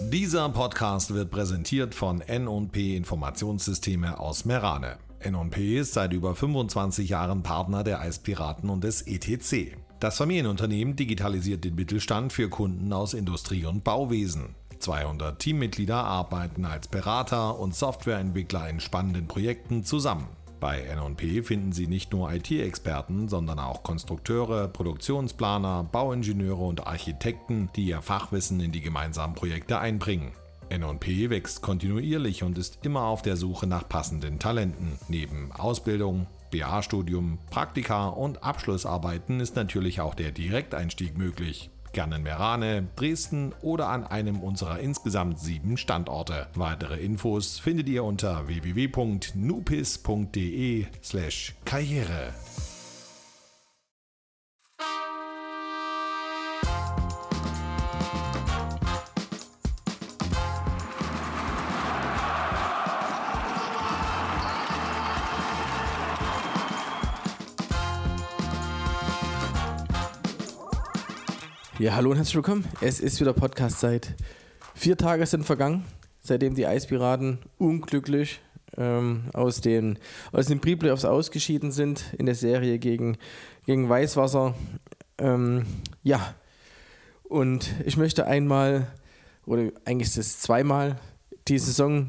Dieser Podcast wird präsentiert von N&P Informationssysteme aus Meerane. N&P ist seit über 25 Jahren Partner der Eispiraten und des ETC. Das Familienunternehmen digitalisiert den Mittelstand für Kunden aus Industrie- und Bauwesen. 200 Teammitglieder arbeiten als Berater und Softwareentwickler in spannenden Projekten zusammen. Bei N&P finden Sie nicht nur IT-Experten, sondern auch Konstrukteure, Produktionsplaner, Bauingenieure und Architekten, die ihr Fachwissen in die gemeinsamen Projekte einbringen. N&P wächst kontinuierlich und ist immer auf der Suche nach passenden Talenten. Neben Ausbildung, BA-Studium, Praktika und Abschlussarbeiten ist natürlich auch der Direkteinstieg möglich. Gerne in Meerane, Dresden oder an einem unserer insgesamt 7 Standorte. Weitere Infos findet ihr unter www.nupis.de/karriere. Ja, hallo und herzlich willkommen. Es ist wieder Podcast-Zeit. 4 Tage sind vergangen, seitdem die Eispiraten unglücklich aus den Pre-Playoffs ausgeschieden sind in der Serie gegen Weißwasser. Und ich möchte einmal, oder eigentlich ist es zweimal, die Saison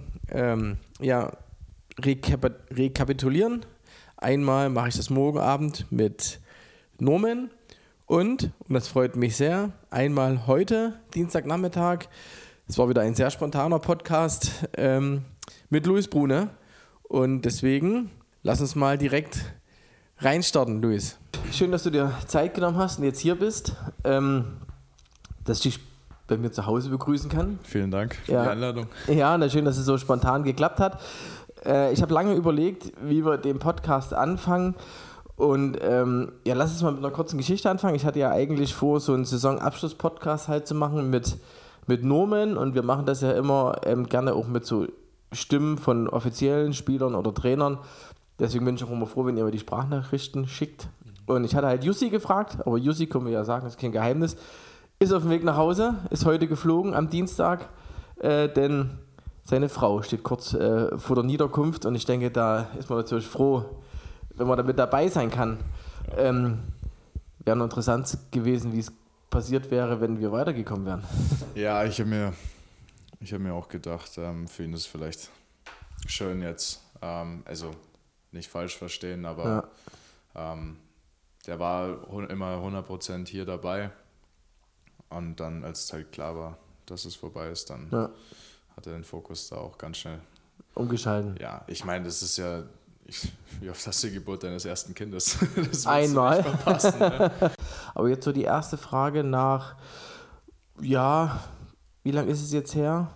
rekapitulieren. Einmal mache ich das morgen Abend mit Norman. Und das freut mich sehr, einmal heute, Dienstagnachmittag, es war wieder ein sehr spontaner Podcast mit Luis Brune. Und deswegen, lass uns mal direkt reinstarten, Luis. Schön, dass du dir Zeit genommen hast und jetzt hier bist, dass ich dich bei mir zu Hause begrüßen kann. Vielen Dank für die Einladung. Ja, schön, dass es so spontan geklappt hat. Ich habe lange überlegt, wie wir den Podcast anfangen. Und lass uns mal mit einer kurzen Geschichte anfangen. Ich hatte ja eigentlich vor, so einen Saisonabschluss-Podcast halt zu machen mit Norman. Und wir machen das ja immer gerne auch mit so Stimmen von offiziellen Spielern oder Trainern. Deswegen bin ich auch immer froh, wenn ihr mir die Sprachnachrichten schickt. Und ich hatte halt Jussi gefragt, aber Jussi, können wir ja sagen, das ist kein Geheimnis, ist auf dem Weg nach Hause, ist heute geflogen am Dienstag, denn seine Frau steht kurz vor der Niederkunft. Und ich denke, da ist man natürlich froh, wenn man damit dabei sein kann. Wäre noch interessant gewesen, wie es passiert wäre, wenn wir weitergekommen wären. Ja, ich hab mir auch gedacht, für ihn ist es vielleicht schön jetzt, also nicht falsch verstehen, aber der war immer 100% hier dabei. Und dann, als es halt klar war, dass es vorbei ist, dann hat er den Fokus da auch ganz schnell umgeschalten. Ja, ich meine, das ist ja... Wie oft hast du die Geburt deines ersten Kindes? Das einmal. Du nicht verpassen, ne? Aber jetzt so die erste Frage nach, wie lange ist es jetzt her?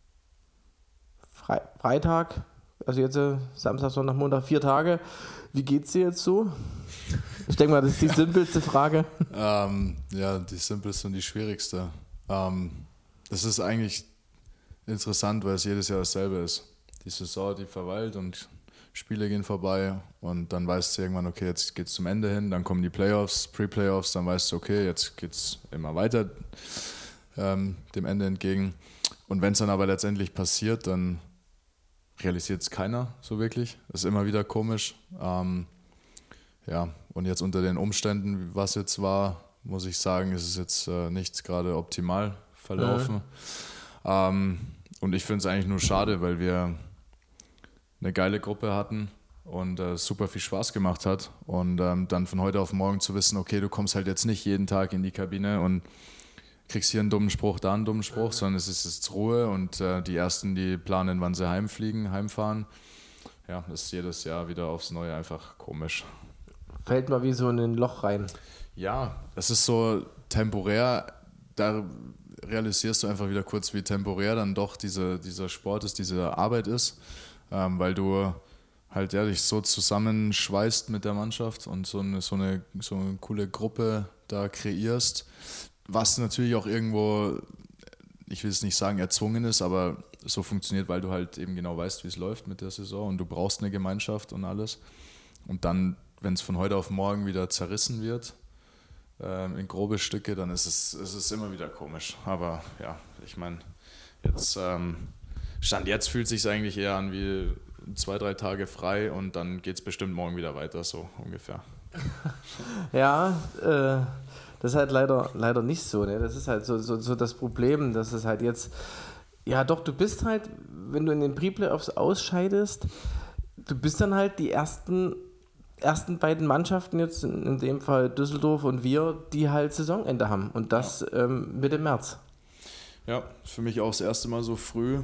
Freitag, also jetzt Samstag, Sonntag, Montag, 4 Tage. Wie geht's dir jetzt so? Ich denke mal, das ist die simpelste Frage. Die simpelste und die schwierigste. Das ist eigentlich interessant, weil es jedes Jahr dasselbe ist. Die Saison, die verweilt und Spiele gehen vorbei und dann weißt du irgendwann, okay, jetzt geht's zum Ende hin, dann kommen die Playoffs, Pre-Playoffs, dann weißt du, okay, jetzt geht's immer weiter dem Ende entgegen. Und wenn es dann aber letztendlich passiert, dann realisiert es keiner so wirklich. Das ist immer wieder komisch. Und jetzt unter den Umständen, was jetzt war, muss ich sagen, ist es jetzt nicht gerade optimal verlaufen. Und ich finde es eigentlich nur schade, weil wir eine geile Gruppe hatten und super viel Spaß gemacht hat. Und dann von heute auf morgen zu wissen, okay, du kommst halt jetzt nicht jeden Tag in die Kabine und kriegst hier einen dummen Spruch, da einen dummen Spruch, sondern es ist jetzt Ruhe und die Ersten, die planen, wann sie heimfahren. Ja, das ist jedes Jahr wieder aufs Neue einfach komisch. Fällt mal wie so in ein Loch rein. Ja, es ist so temporär, da realisierst du einfach wieder kurz, wie temporär dann doch dieser Sport ist, diese Arbeit ist. Weil du halt dich so zusammenschweißt mit der Mannschaft und so eine coole Gruppe da kreierst, was natürlich auch irgendwo, ich will es nicht sagen erzwungen ist, aber so funktioniert, weil du halt eben genau weißt, wie es läuft mit der Saison und du brauchst eine Gemeinschaft und alles. Und dann, wenn es von heute auf morgen wieder zerrissen wird, in grobe Stücke, dann ist es immer wieder komisch. Aber ja, ich meine, jetzt Stand jetzt fühlt es sich eigentlich eher an wie 2-3 Tage frei und dann geht es bestimmt morgen wieder weiter, so ungefähr. Ja, das ist halt leider nicht so. Ne? Das ist halt so das Problem, dass es halt jetzt, ja doch, du bist halt, wenn du in den Pre-Playoffs ausscheidest, du bist dann halt die ersten beiden Mannschaften jetzt, in dem Fall Düsseldorf und wir, die halt Saisonende haben und das Mitte März. Ja, für mich auch das erste Mal so früh.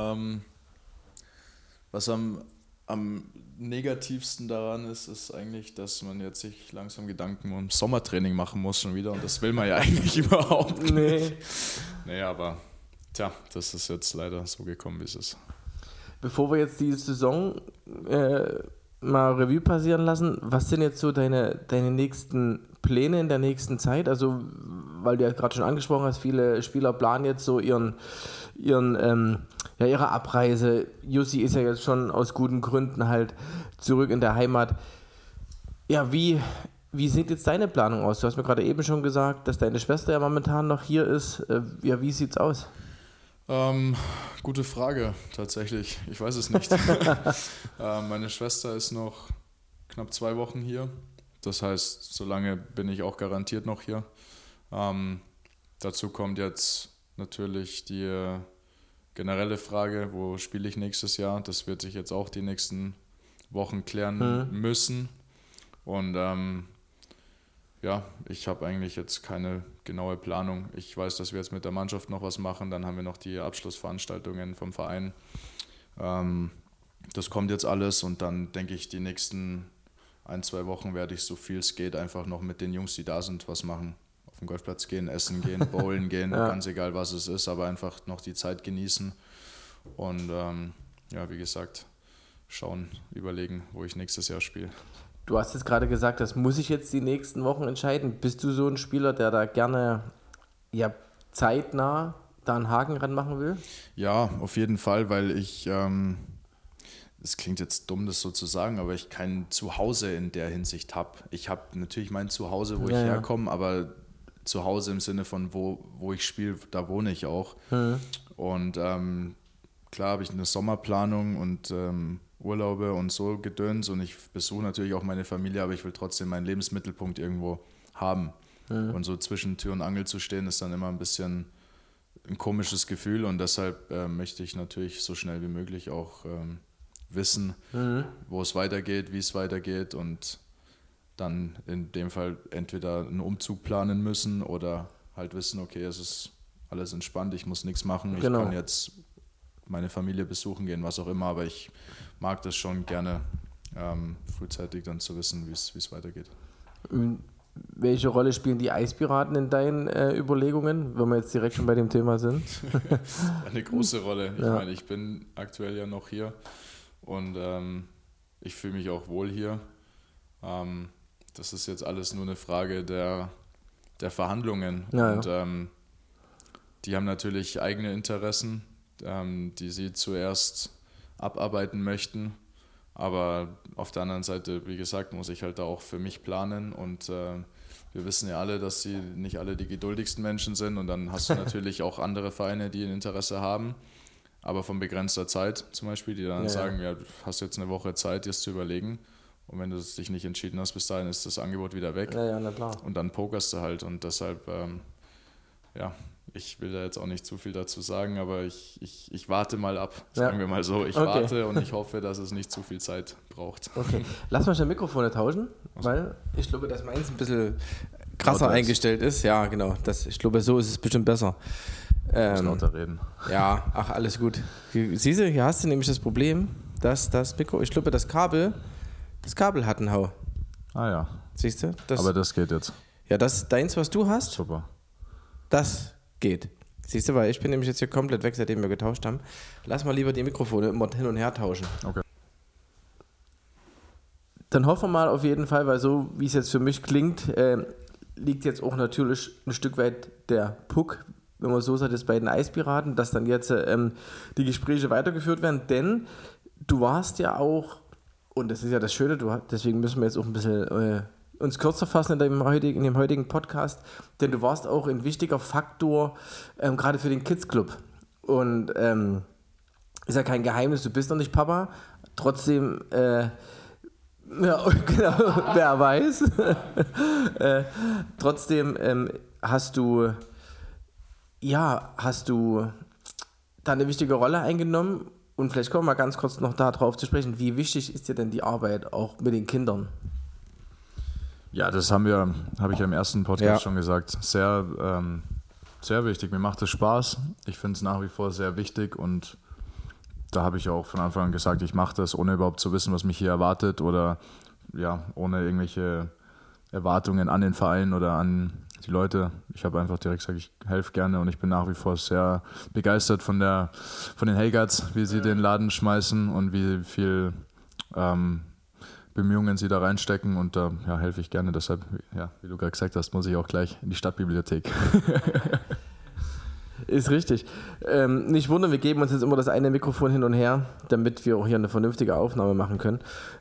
Was am negativsten daran ist eigentlich, dass man jetzt sich langsam Gedanken ums Sommertraining machen muss schon wieder und das will man ja eigentlich überhaupt nicht. Nee, aber das ist jetzt leider so gekommen, wie es ist. Bevor wir jetzt die Saison mal Revue passieren lassen, was sind jetzt so deine nächsten Pläne in der nächsten Zeit? Also, weil du ja gerade schon angesprochen hast, viele Spieler planen jetzt so ihre Abreise. Jussi ist ja jetzt schon aus guten Gründen halt zurück in der Heimat. Ja, wie sieht jetzt deine Planung aus? Du hast mir gerade eben schon gesagt, dass deine Schwester ja momentan noch hier ist. Ja, wie sieht's aus? Gute Frage, tatsächlich. Ich weiß es nicht. Meine Schwester ist noch knapp 2 Wochen hier. Das heißt, so lange bin ich auch garantiert noch hier. Dazu kommt jetzt natürlich die generelle Frage, wo spiele ich nächstes Jahr? Das wird sich jetzt auch die nächsten Wochen klären müssen. Und ich habe eigentlich jetzt keine genaue Planung. Ich weiß, dass wir jetzt mit der Mannschaft noch was machen. Dann haben wir noch die Abschlussveranstaltungen vom Verein. Das kommt jetzt alles und dann denke ich, die nächsten 1-2 Wochen werde ich, so viel es geht, einfach noch mit den Jungs, die da sind, was machen. Auf den Golfplatz gehen, essen gehen, bowlen gehen, ganz egal was es ist, aber einfach noch die Zeit genießen und wie gesagt, schauen, überlegen, wo ich nächstes Jahr spiele. Du hast jetzt gerade gesagt, das muss ich jetzt die nächsten Wochen entscheiden. Bist du so ein Spieler, der da gerne zeitnah da einen Haken ranmachen will? Ja, auf jeden Fall, weil ich, es klingt jetzt dumm, das so zu sagen, aber ich kein Zuhause in der Hinsicht habe. Ich habe natürlich mein Zuhause, wo ich herkomme, aber Zuhause im Sinne von wo ich spiele, da wohne ich auch. Und klar habe ich eine Sommerplanung und Urlaube und so Gedöns und ich besuche natürlich auch meine Familie, aber ich will trotzdem meinen Lebensmittelpunkt irgendwo haben. Und so zwischen Tür und Angel zu stehen, ist dann immer ein bisschen ein komisches Gefühl und deshalb möchte ich natürlich so schnell wie möglich auch wissen, wo es weitergeht, wie es weitergeht und dann in dem Fall entweder einen Umzug planen müssen oder halt wissen, okay, es ist alles entspannt, ich muss nichts machen, ich kann jetzt meine Familie besuchen gehen, was auch immer, aber ich mag das schon gerne, frühzeitig dann zu wissen, wie es weitergeht. Welche Rolle spielen die Eispiraten in deinen Überlegungen, wenn wir jetzt direkt schon bei dem Thema sind? Eine große Rolle. Ich meine, ich bin aktuell ja noch hier und ich fühle mich auch wohl hier. Das ist jetzt alles nur eine Frage der Verhandlungen. Und die haben natürlich eigene Interessen, die sie zuerst abarbeiten möchten. Aber auf der anderen Seite, wie gesagt, muss ich halt da auch für mich planen und wir wissen ja alle, dass sie nicht alle die geduldigsten Menschen sind und dann hast du natürlich auch andere Vereine, die ein Interesse haben, aber von begrenzter Zeit zum Beispiel, die dann sagen, ja, du hast jetzt eine Woche Zeit, dir das zu überlegen und wenn du dich nicht entschieden hast, bis dahin ist das Angebot wieder weg na klar. Und dann pokerst du halt und deshalb, ich will da jetzt auch nicht zu viel dazu sagen, aber ich warte mal ab, sagen wir mal so. Ich warte und ich hoffe, dass es nicht zu viel Zeit braucht. Okay, lass mal schnell Mikrofone tauschen, weil ich glaube, dass meins ein bisschen krasser eingestellt ist. Ja, genau. Ich glaube, so ist es bestimmt besser. Lauter reden. Ja, ach, alles gut. Siehst du, hier hast du nämlich das Problem, dass das Mikro, ich glaube, das Kabel hat einen Hau. Ah ja. Siehst du? Aber das geht jetzt. Ja, das ist deins, was du hast. Super. Das geht. Siehst du, weil ich bin nämlich jetzt hier komplett weg, seitdem wir getauscht haben. Lass mal lieber die Mikrofone immer hin und her tauschen. Okay. Dann hoffen wir mal auf jeden Fall, weil so wie es jetzt für mich klingt, liegt jetzt auch natürlich ein Stück weit der Puck, wenn man so sagt, jetzt bei den Eispiraten, dass dann jetzt die Gespräche weitergeführt werden, denn du warst ja auch, und das ist ja das Schöne, deswegen müssen wir jetzt auch ein bisschen uns kürzer fassen in dem heutigen Podcast, denn du warst auch ein wichtiger Faktor, gerade für den Kids Club. Und ist ja kein Geheimnis, du bist noch nicht Papa, trotzdem, ja, genau, wer weiß, trotzdem hast du da eine wichtige Rolle eingenommen. Und vielleicht kommen wir mal ganz kurz noch darauf zu sprechen, wie wichtig ist dir denn die Arbeit auch mit den Kindern? Ja, das habe ich ja im ersten Podcast schon gesagt. Sehr, sehr wichtig. Mir macht es Spaß. Ich finde es nach wie vor sehr wichtig und da habe ich auch von Anfang an gesagt, ich mache das, ohne überhaupt zu wissen, was mich hier erwartet oder ja, ohne irgendwelche Erwartungen an den Verein oder an die Leute. Ich habe einfach direkt gesagt, ich helfe gerne und ich bin nach wie vor sehr begeistert von den Hellguards, wie sie den Laden schmeißen und wie viel Bemühungen sie da reinstecken und da helfe ich gerne. Deshalb, ja, wie du gerade gesagt hast, muss ich auch gleich in die Stadtbibliothek. Ist richtig. Nicht wundern, wir geben uns jetzt immer das eine Mikrofon hin und her, damit wir auch hier eine vernünftige Aufnahme machen können.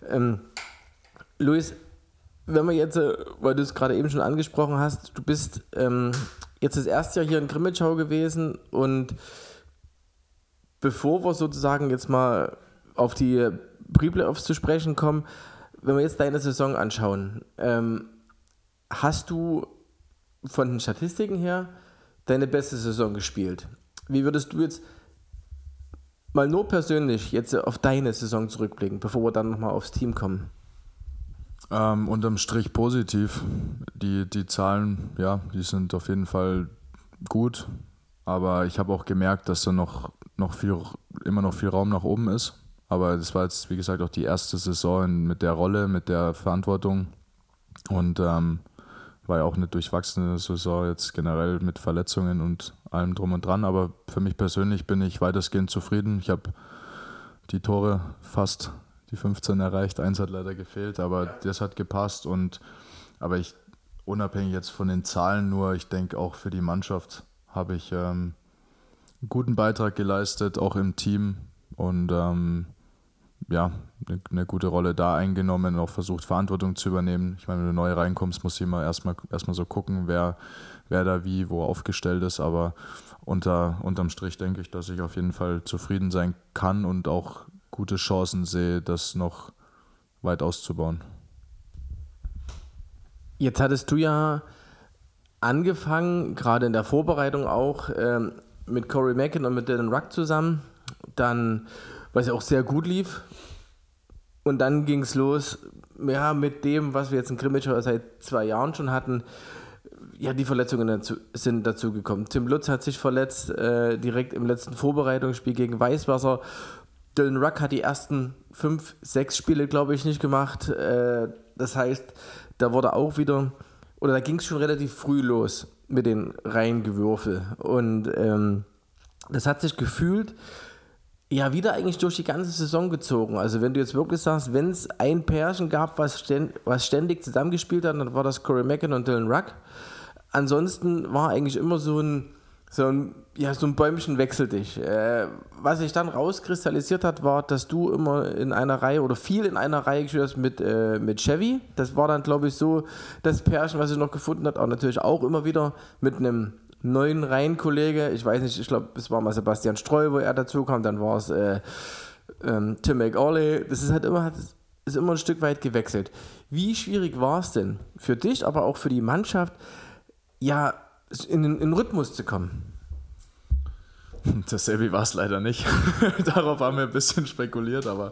Luis, wenn wir jetzt, weil du es gerade eben schon angesprochen hast, du bist jetzt das erste Jahr hier in Grimmitschau gewesen und bevor wir sozusagen jetzt mal auf die Pre-Playoffs zu sprechen kommen, wenn wir jetzt deine Saison anschauen, hast du von den Statistiken her deine beste Saison gespielt? Wie würdest du jetzt mal nur persönlich jetzt auf deine Saison zurückblicken, bevor wir dann nochmal aufs Team kommen? Unterm Strich positiv. Die Zahlen, ja, die sind auf jeden Fall gut, aber ich habe auch gemerkt, dass da immer noch viel Raum nach oben ist. Aber das war jetzt, wie gesagt, auch die erste Saison mit der Rolle, mit der Verantwortung und war ja auch eine durchwachsene Saison jetzt generell mit Verletzungen und allem drum und dran. Aber für mich persönlich bin ich weitestgehend zufrieden. Ich habe die Tore fast die 15 erreicht, eins hat leider gefehlt, aber das hat gepasst. Aber ich, unabhängig jetzt von den Zahlen nur, ich denke auch für die Mannschaft habe ich einen guten Beitrag geleistet, auch im Team und eine gute Rolle da eingenommen und auch versucht, Verantwortung zu übernehmen. Ich meine, wenn du neu reinkommst, musst du immer erstmal so gucken, wer da wie, wo aufgestellt ist, aber unterm Strich denke ich, dass ich auf jeden Fall zufrieden sein kann und auch gute Chancen sehe, das noch weit auszubauen. Jetzt hattest du ja angefangen, gerade in der Vorbereitung auch, mit Corey Macken und mit Dylan Ruck zusammen, dann, was ja auch sehr gut lief. Und dann ging es los, ja, mit dem, was wir jetzt in Grimmitschau seit 2 Jahren schon hatten. Ja, die Verletzungen sind dazu gekommen. Tim Lutz hat sich verletzt, direkt im letzten Vorbereitungsspiel gegen Weißwasser. Dylan Ruck hat die ersten 5, 6 Spiele, glaube ich, nicht gemacht. Das heißt, da ging es schon relativ früh los mit den Reihengewürfel. Und das hat sich gefühlt ja wieder eigentlich durch die ganze Saison gezogen. Also wenn du jetzt wirklich sagst, wenn es ein Pärchen gab, was ständig zusammengespielt hat, dann war das Corey Macken und Dylan Ruck. Ansonsten war eigentlich immer so ein Bäumchen wechsel dich. Was sich dann rauskristallisiert hat, war, dass du immer in einer Reihe oder viel in einer Reihe gespielt hast mit Chevy. Das war dann, glaube ich, so das Pärchen, was ich noch gefunden habe. Aber natürlich auch immer wieder mit einem neuen Reihenkollege. Ich weiß nicht, ich glaube, es war mal Sebastian Streu, wo er dazu kam. Dann war es Tim McAuley. Das ist halt immer ein Stück weit gewechselt. Wie schwierig war es denn für dich, aber auch für die Mannschaft, ja, in den Rhythmus zu kommen? Dasselbe war es leider nicht. Darauf haben wir ein bisschen spekuliert, aber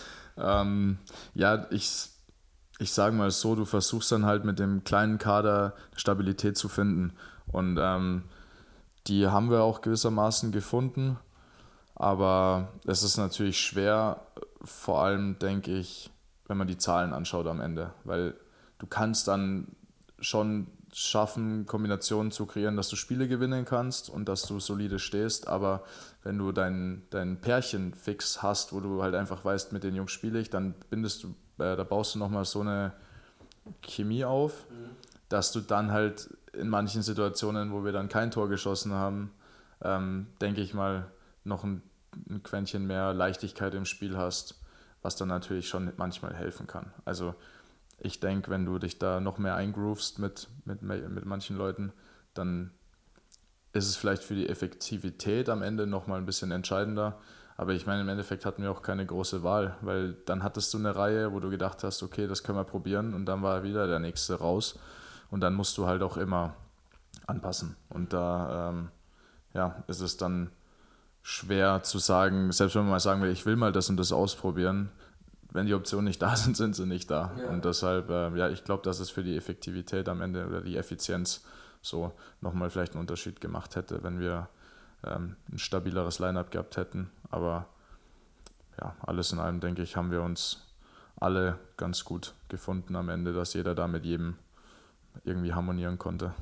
ich sage mal so, du versuchst dann halt mit dem kleinen Kader Stabilität zu finden und die haben wir auch gewissermaßen gefunden, aber es ist natürlich schwer, vor allem denke ich, wenn man die Zahlen anschaut am Ende, weil du kannst dann schon schaffen, Kombinationen zu kreieren, dass du Spiele gewinnen kannst und dass du solide stehst, aber wenn du dein Pärchen fix hast, wo du halt einfach weißt, mit den Jungs spiele ich, dann da baust du nochmal so eine Chemie auf, dass du dann halt in manchen Situationen, wo wir dann kein Tor geschossen haben, denke ich mal, noch ein Quäntchen mehr Leichtigkeit im Spiel hast, was dann natürlich schon manchmal helfen kann. Also ich denke, wenn du dich da noch mehr eingroovst mit manchen Leuten, dann ist es vielleicht für die Effektivität am Ende nochmal ein bisschen entscheidender. Aber ich meine, im Endeffekt hatten wir auch keine große Wahl, weil dann hattest du eine Reihe, wo du gedacht hast, okay, das können wir probieren, und dann war wieder der nächste raus. Und dann musst du halt auch immer anpassen. Und da ist es dann schwer zu sagen, selbst wenn man mal sagen will, ich will mal das und das ausprobieren, wenn die Optionen nicht da sind, sind sie nicht da. Ja. Und deshalb, ich glaube, dass es für die Effektivität am Ende oder die Effizienz so nochmal vielleicht einen Unterschied gemacht hätte, wenn wir ein stabileres Line-Up gehabt hätten. Aber ja, alles in allem, denke ich, haben wir uns alle ganz gut gefunden am Ende, dass jeder da mit jedem irgendwie harmonieren konnte.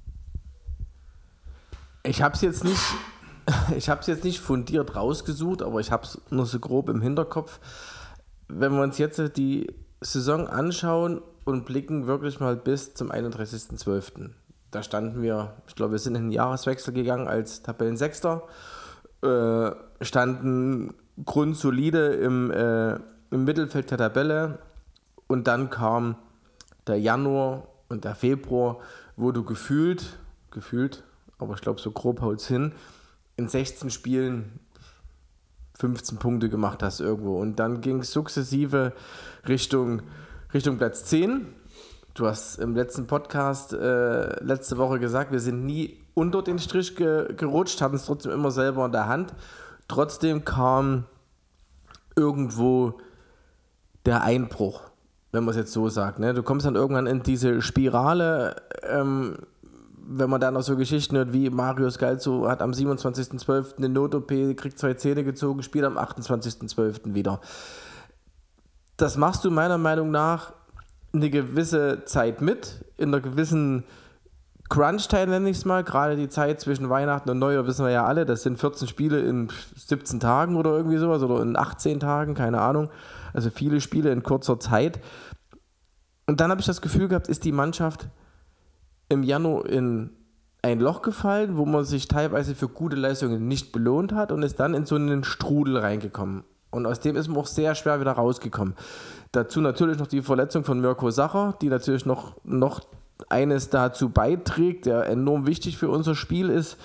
Ich habe es jetzt nicht fundiert rausgesucht, aber ich habe es nur so grob im Hinterkopf. Wenn wir uns jetzt die Saison anschauen und blicken wirklich mal bis zum 31.12. Da standen wir, ich glaube, wir sind in den Jahreswechsel gegangen als Tabellensechster, standen grundsolide im Mittelfeld der Tabelle, und dann kam der Januar und der Februar, wo du gefühlt, aber ich glaube, so grob haut's hin, in 16 Spielen 15 Punkte gemacht hast irgendwo. Und dann ging es sukzessive Richtung Platz 10. Du hast im letzten Podcast letzte Woche gesagt, wir sind nie unter den Strich gerutscht, hatten es trotzdem immer selber in der Hand. Trotzdem kam irgendwo der Einbruch, wenn man es jetzt so sagt. Ne? Du kommst dann irgendwann in diese Spirale, wenn man dann noch so Geschichten hört, wie Mario Scalzo hat am 27.12. eine Not-OP, kriegt 2 Zähne gezogen, spielt am 28.12. wieder. Das machst du meiner Meinung nach eine gewisse Zeit mit, in einer gewissen Crunch-Time nenne ich es mal, gerade die Zeit zwischen Weihnachten und Neujahr wissen wir ja alle, das sind 14 Spiele in 17 Tagen oder irgendwie sowas oder in 18 Tagen, keine Ahnung, also viele Spiele in kurzer Zeit. Und dann habe ich das Gefühl gehabt, ist die Mannschaft im Januar in ein Loch gefallen, wo man sich teilweise für gute Leistungen nicht belohnt hat, und ist dann in so einen Strudel reingekommen. Und aus dem ist man auch sehr schwer wieder rausgekommen. Dazu natürlich noch die Verletzung von Mirko Sacher, die natürlich noch eines dazu beiträgt, der enorm wichtig für unser Spiel ist.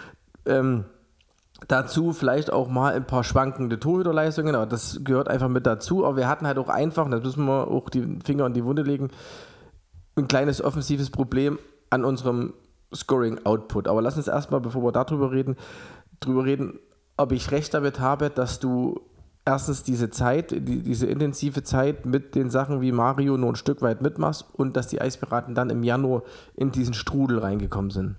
Dazu vielleicht auch mal ein paar schwankende Torhüterleistungen, aber das gehört einfach mit dazu. Aber wir hatten halt auch einfach, da müssen wir auch die Finger in die Wunde legen, ein kleines offensives Problem an unserem Scoring-Output. Aber lass uns erstmal, bevor wir darüber reden, ob ich recht damit habe, dass du erstens diese Zeit, diese intensive Zeit mit den Sachen wie Mario nur ein Stück weit mitmachst und dass die Eispiraten dann im Januar in diesen Strudel reingekommen sind.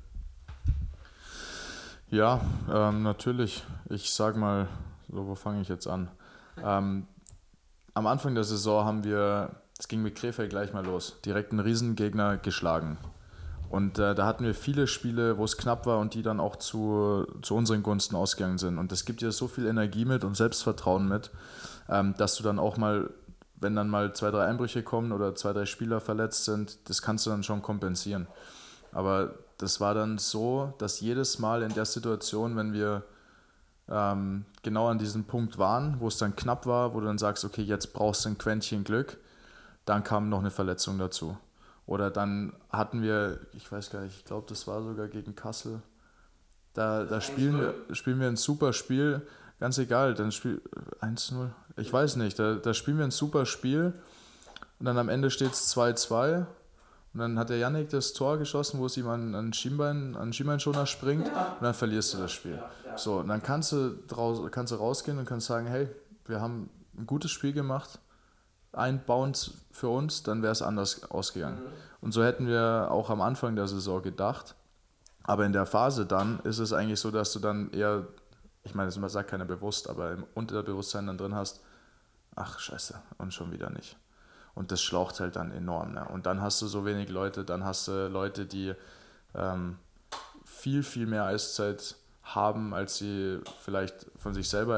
Ja, natürlich. Ich sag mal, so, wo fange ich jetzt an? Am Anfang der Saison es ging mit Krefeld gleich mal los, direkt einen Riesengegner geschlagen. Und da hatten wir viele Spiele, wo es knapp war und die dann auch zu unseren Gunsten ausgegangen sind. Und das gibt dir so viel Energie mit und Selbstvertrauen mit, dass du dann auch mal, wenn dann mal 2, 3 Einbrüche kommen oder 2, 3 Spieler verletzt sind, das kannst du dann schon kompensieren. Aber das war dann so, dass jedes Mal in der Situation, wenn wir genau an diesem Punkt waren, wo es dann knapp war, wo du dann sagst, okay, jetzt brauchst du ein Quäntchen Glück, dann kam noch eine Verletzung dazu. Oder dann hatten wir, ich weiß gar nicht, ich glaube, das war sogar gegen Kassel. Da spielen wir ein super Spiel, ganz egal, dann 1-0, ich weiß nicht, da spielen wir ein super Spiel und dann am Ende steht es 2-2 und dann hat der Yannick das Tor geschossen, wo es ihm an Schienbeinschoner springt, und dann verlierst du das Spiel. So, und dann kannst du rausgehen und kannst sagen, hey, wir haben ein gutes Spiel gemacht, ein Bounce für uns, dann wäre es anders ausgegangen. Und so hätten wir auch am Anfang der Saison gedacht. Aber in der Phase dann ist es eigentlich so, dass du dann eher, ich meine, das sagt keiner bewusst, aber im Unterbewusstsein dann drin hast, ach scheiße, und schon wieder nicht. Und das schlaucht halt dann enorm. Ne? Und dann hast du so wenig Leute, dann hast du Leute, die viel, viel mehr Eiszeit haben, als sie vielleicht von sich selber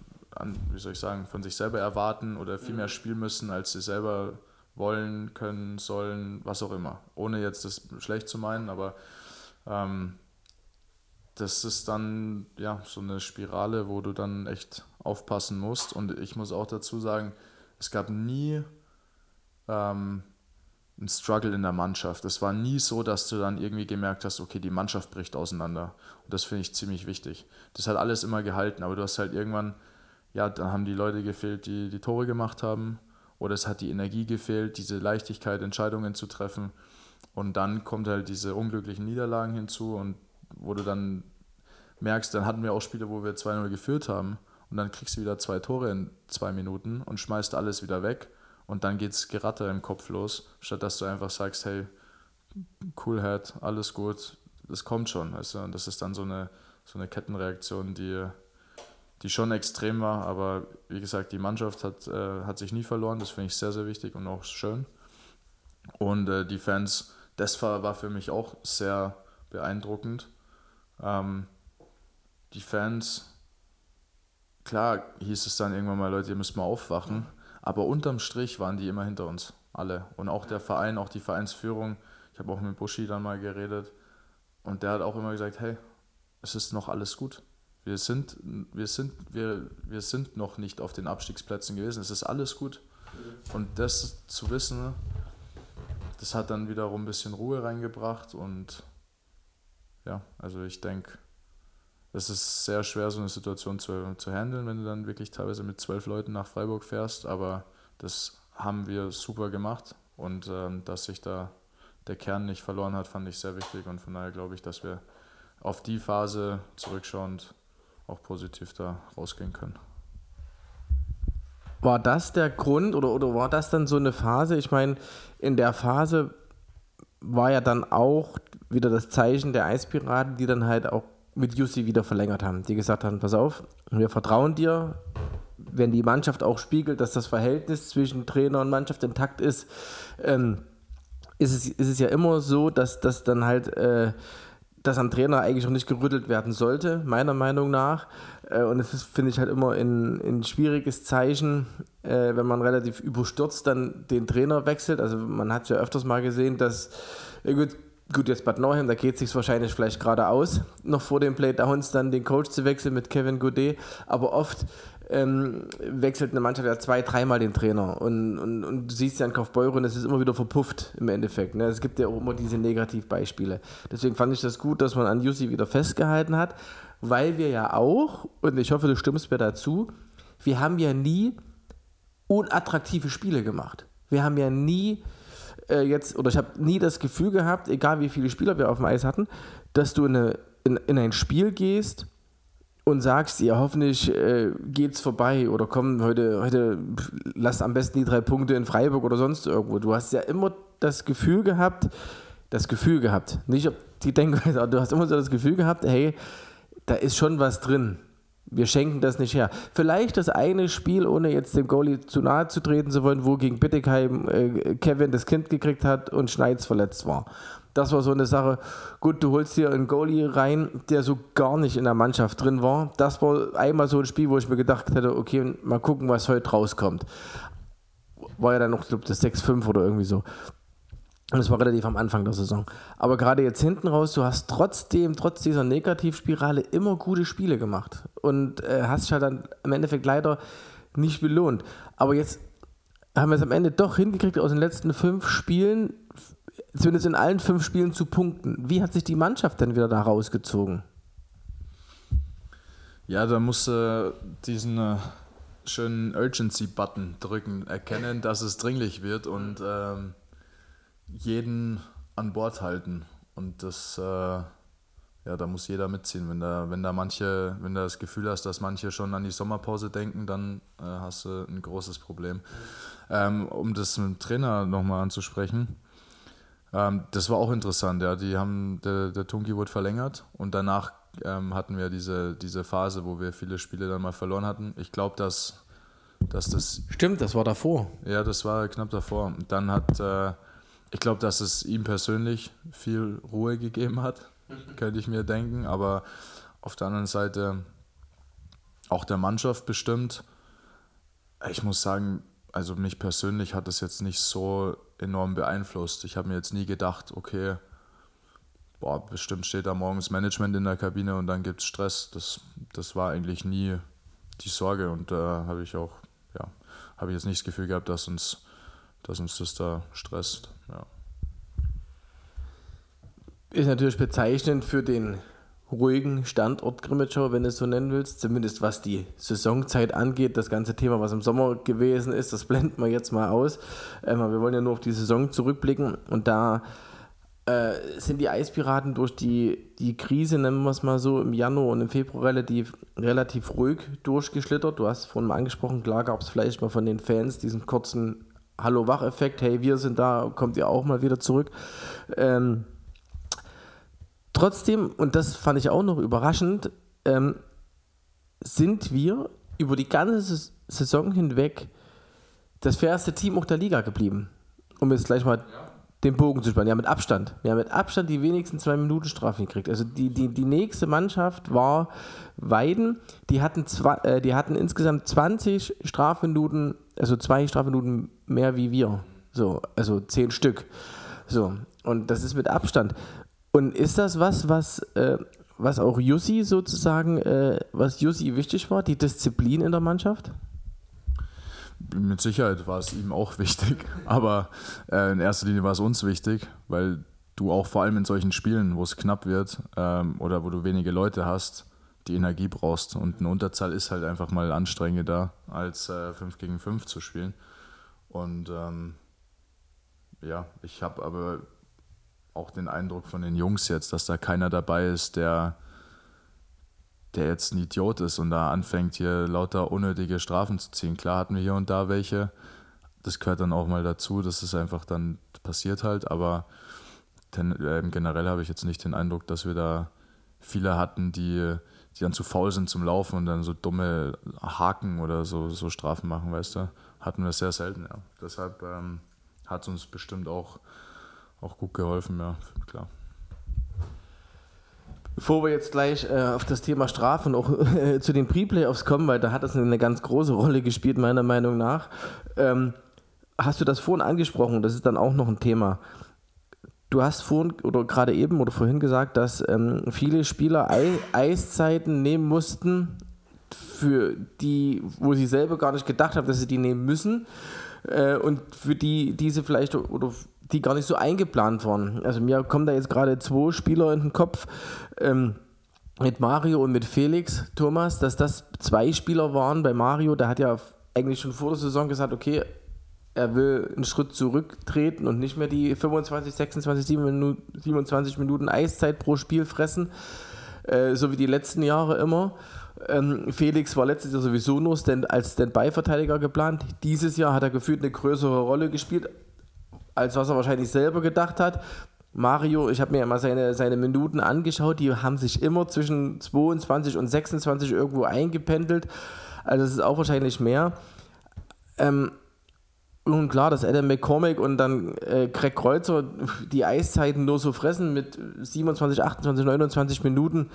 erwarten oder viel mehr spielen müssen, als sie selber wollen, können, sollen, was auch immer. Ohne jetzt das schlecht zu meinen, aber das ist dann ja so eine Spirale, wo du dann echt aufpassen musst. Und ich muss auch dazu sagen, es gab nie ein Struggle in der Mannschaft. Es war nie so, dass du dann irgendwie gemerkt hast, okay, die Mannschaft bricht auseinander. Und das finde ich ziemlich wichtig. Das hat alles immer gehalten, aber du hast halt irgendwann, ja, dann haben die Leute gefehlt, die die Tore gemacht haben, oder es hat die Energie gefehlt, diese Leichtigkeit, Entscheidungen zu treffen. Und dann kommt halt diese unglücklichen Niederlagen hinzu und wo du dann merkst, dann hatten wir auch Spiele, wo wir 2-0 geführt haben und dann kriegst du wieder 2 Tore in 2 Minuten und schmeißt alles wieder weg. Und dann geht's Geratter im Kopf los, statt dass du einfach sagst, hey, cool Head, alles gut, das kommt schon. Weißt du? Und das ist dann so eine Kettenreaktion, die schon extrem war, aber wie gesagt, die Mannschaft hat sich nie verloren, das finde ich sehr, sehr wichtig und auch schön. Und die Fans, das war für mich auch sehr beeindruckend. Die Fans, klar hieß es dann irgendwann mal, Leute, ihr müsst mal aufwachen, aber unterm Strich waren die immer hinter uns, alle. Und auch der Verein, auch die Vereinsführung. Ich habe auch mit Buschi dann mal geredet und der hat auch immer gesagt, hey, es ist noch alles gut. Wir sind noch nicht auf den Abstiegsplätzen gewesen, es ist alles gut. Und das zu wissen, das hat dann wiederum ein bisschen Ruhe reingebracht und ja, also ich denke, es ist sehr schwer, so eine Situation zu handeln, wenn du dann wirklich teilweise mit 12 Leuten nach Freiburg fährst, aber das haben wir super gemacht und dass sich da der Kern nicht verloren hat, fand ich sehr wichtig und von daher glaube ich, dass wir auf die Phase zurückschauend auch positiv da rausgehen können. War das der Grund oder war das dann so eine Phase? Ich meine, in der Phase war ja dann auch wieder das Zeichen der Eispiraten, die dann halt auch mit Jussi wieder verlängert haben. Die gesagt haben, pass auf, wir vertrauen dir, wenn die Mannschaft auch spiegelt, dass das Verhältnis zwischen Trainer und Mannschaft intakt ist, ist es ja immer so, dass das dann halt dass am Trainer eigentlich auch nicht gerüttelt werden sollte, meiner Meinung nach. Und es ist, finde ich, halt immer ein schwieriges Zeichen, wenn man relativ überstürzt dann den Trainer wechselt. Also man hat es ja öfters mal gesehen, dass, gut, jetzt Bad Nauheim, da geht es sich wahrscheinlich vielleicht gerade aus, noch vor den Playdowns dann den Coach zu wechseln mit Kevin Godet, aber oft wechselt eine Mannschaft ja 2-3 Mal den Trainer und du siehst ja in Kaufbeuren, es ist immer wieder verpufft im Endeffekt. Ne? Es gibt ja auch immer diese Negativbeispiele. Deswegen fand ich das gut, dass man an Jussi wieder festgehalten hat, weil wir ja auch, und ich hoffe, du stimmst mir dazu, wir haben ja nie unattraktive Spiele gemacht. Wir haben ja nie ich habe nie das Gefühl gehabt, egal wie viele Spieler wir auf dem Eis hatten, dass du in ein Spiel gehst und sagst, ja, hoffentlich geht's vorbei oder komm, heute lass am besten die 3 Punkte in Freiburg oder sonst irgendwo. Du hast ja immer das Gefühl gehabt, nicht ob die Denkweise, aber du hast immer so das Gefühl gehabt, hey, da ist schon was drin. Wir schenken das nicht her. Vielleicht das eine Spiel, ohne jetzt dem Goalie zu nahe zu treten zu wollen, wo gegen Bittigheim Kevin das Kind gekriegt hat und Schneitz verletzt war. Das war so eine Sache. Gut, du holst hier einen Goalie rein, der so gar nicht in der Mannschaft drin war. Das war einmal so ein Spiel, wo ich mir gedacht hätte, okay, mal gucken, was heute rauskommt. War ja dann noch, ich glaube, das 6-5 oder irgendwie so. Und das war relativ am Anfang der Saison. Aber gerade jetzt hinten raus, du hast trotz dieser Negativspirale immer gute Spiele gemacht. Und hast dich halt dann im Endeffekt leider nicht belohnt. Aber jetzt haben wir es am Ende doch hingekriegt, aus den letzten 5 Spielen, zumindest in allen 5 Spielen zu punkten. Wie hat sich die Mannschaft denn wieder da rausgezogen? Ja, da musst du diesen schönen Urgency-Button drücken, erkennen, dass es dringlich wird und jeden an Bord halten. Und das, da muss jeder mitziehen. Wenn du das Gefühl hast, dass manche schon an die Sommerpause denken, dann hast du ein großes Problem. Um das mit dem Trainer nochmal anzusprechen, das war auch interessant. Ja. Der Tunki wurde verlängert und danach hatten wir diese Phase, wo wir viele Spiele dann mal verloren hatten. Ich glaube, dass das... Stimmt, das war davor. Ja, das war knapp davor. Und dann ich glaube, dass es ihm persönlich viel Ruhe gegeben hat, könnte ich mir denken. Aber auf der anderen Seite auch der Mannschaft bestimmt. Ich muss sagen, also mich persönlich hat das jetzt nicht so enorm beeinflusst. Ich habe mir jetzt nie gedacht, okay, bestimmt steht da morgens Management in der Kabine und dann gibt es Stress. Das war eigentlich nie die Sorge und da habe ich jetzt nicht das Gefühl gehabt, dass uns das da stresst. ja. Ist natürlich bezeichnend für den ruhigen Standort Grimmitschau, wenn du es so nennen willst, zumindest was die Saisonzeit angeht. Das ganze Thema, was im Sommer gewesen ist, das blenden wir jetzt mal aus. Wir wollen ja nur auf die Saison zurückblicken und da sind die Eispiraten durch die Krise, nennen wir es mal so, im Januar und im Februar relativ ruhig durchgeschlittert. Du hast vorhin mal angesprochen, klar gab es vielleicht mal von den Fans diesen kurzen Hallo-Wach-Effekt, hey, wir sind da, kommt ihr auch mal wieder zurück. Trotzdem, und das fand ich auch noch überraschend, sind wir über die ganze Saison hinweg das fairste Team auch der Liga geblieben. Um jetzt gleich mal den Bogen zu spannen. Ja, mit Abstand. Wir haben mit Abstand die wenigsten 2 Minuten Strafen gekriegt. Also die nächste Mannschaft war Weiden. Die hatten insgesamt 20 Strafminuten, also 2 Strafminuten mehr wie wir. So, also 10 Stück. So, und das ist mit Abstand. Und ist das was auch Jussi sozusagen, was Jussi wichtig war, die Disziplin in der Mannschaft? Mit Sicherheit war es ihm auch wichtig, aber in erster Linie war es uns wichtig, weil du auch vor allem in solchen Spielen, wo es knapp wird oder wo du wenige Leute hast, die Energie brauchst. Und eine Unterzahl ist halt einfach mal anstrengender, als 5 gegen 5 zu spielen. Und ich habe aber auch den Eindruck von den Jungs jetzt, dass da keiner dabei ist, der jetzt ein Idiot ist und da anfängt, hier lauter unnötige Strafen zu ziehen. Klar hatten wir hier und da welche, das gehört dann auch mal dazu, das ist einfach dann passiert halt, aber generell habe ich jetzt nicht den Eindruck, dass wir da viele hatten, die dann zu faul sind zum Laufen und dann so dumme Haken oder so Strafen machen, weißt du, hatten wir sehr selten, ja. Deshalb hat es uns bestimmt auch gut geholfen, ja, klar. Bevor wir jetzt gleich auf das Thema Strafen und auch zu den Pre-Playoffs kommen, weil da hat das eine ganz große Rolle gespielt, meiner Meinung nach, hast du das vorhin angesprochen, das ist dann auch noch ein Thema. Du hast vorhin oder gerade eben oder vorhin gesagt, dass viele Spieler Eiszeiten nehmen mussten, für die, wo sie selber gar nicht gedacht haben, dass sie die nehmen müssen und für diese vielleicht oder die gar nicht so eingeplant waren. Also mir kommen da jetzt gerade 2 Spieler in den Kopf, mit Mario und mit Felix, Thomas, dass das 2 Spieler waren. Bei Mario, der hat ja eigentlich schon vor der Saison gesagt, okay, er will einen Schritt zurücktreten und nicht mehr die 25, 26, 27 Minuten Eiszeit pro Spiel fressen, so wie die letzten Jahre immer. Felix war letztes Jahr sowieso nur als Stand-by-Verteidiger geplant. Dieses Jahr hat er gefühlt eine größere Rolle gespielt, als was er wahrscheinlich selber gedacht hat. Mario, ich habe mir immer seine Minuten angeschaut, die haben sich immer zwischen 22 und 26 irgendwo eingependelt. Also das ist auch wahrscheinlich mehr. Und klar, dass Adam McCormick und dann Greg Kreuzer die Eiszeiten nur so fressen mit 27, 28, 29 Minuten,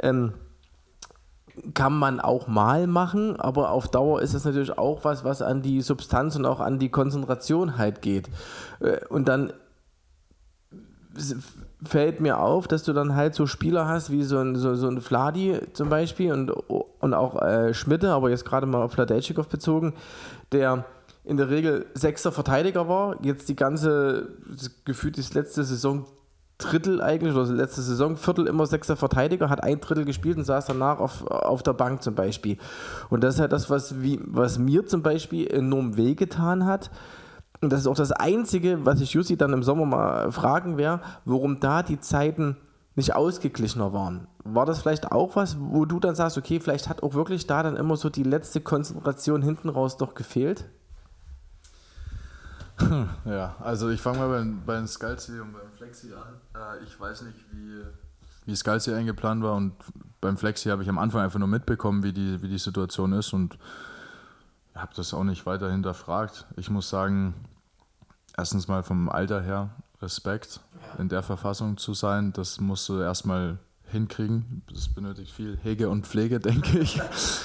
kann man auch mal machen, aber auf Dauer ist das natürlich auch was an die Substanz und auch an die Konzentration halt geht. Und dann fällt mir auf, dass du dann halt so Spieler hast wie so ein Vladi zum Beispiel und auch Schmitte, aber jetzt gerade mal auf Vladelchikov bezogen, der in der Regel 6. Verteidiger war, jetzt gefühlt die letzte Saison Drittel eigentlich, oder letzte Saison Viertel immer 6. Verteidiger, hat 1/3 gespielt und saß danach auf der Bank zum Beispiel. Und das ist halt das, was mir zum Beispiel enorm wehgetan hat. Und das ist auch das Einzige, was ich Jussi dann im Sommer mal fragen werde, warum da die Zeiten nicht ausgeglichener waren. War das vielleicht auch was, wo du dann sagst, okay, vielleicht hat auch wirklich da dann immer so die letzte Konzentration hinten raus doch gefehlt? Ja, also ich fange mal bei den Scalzi und beim Flexi an. Ich weiß nicht, wie Scalzi eingeplant war, und beim Flexi habe ich am Anfang einfach nur mitbekommen, wie die Situation ist, und habe das auch nicht weiter hinterfragt. Ich muss sagen, erstens mal vom Alter her Respekt, in der Verfassung zu sein, das musst du erstmal hinkriegen. Das benötigt viel Hege und Pflege, denke ich.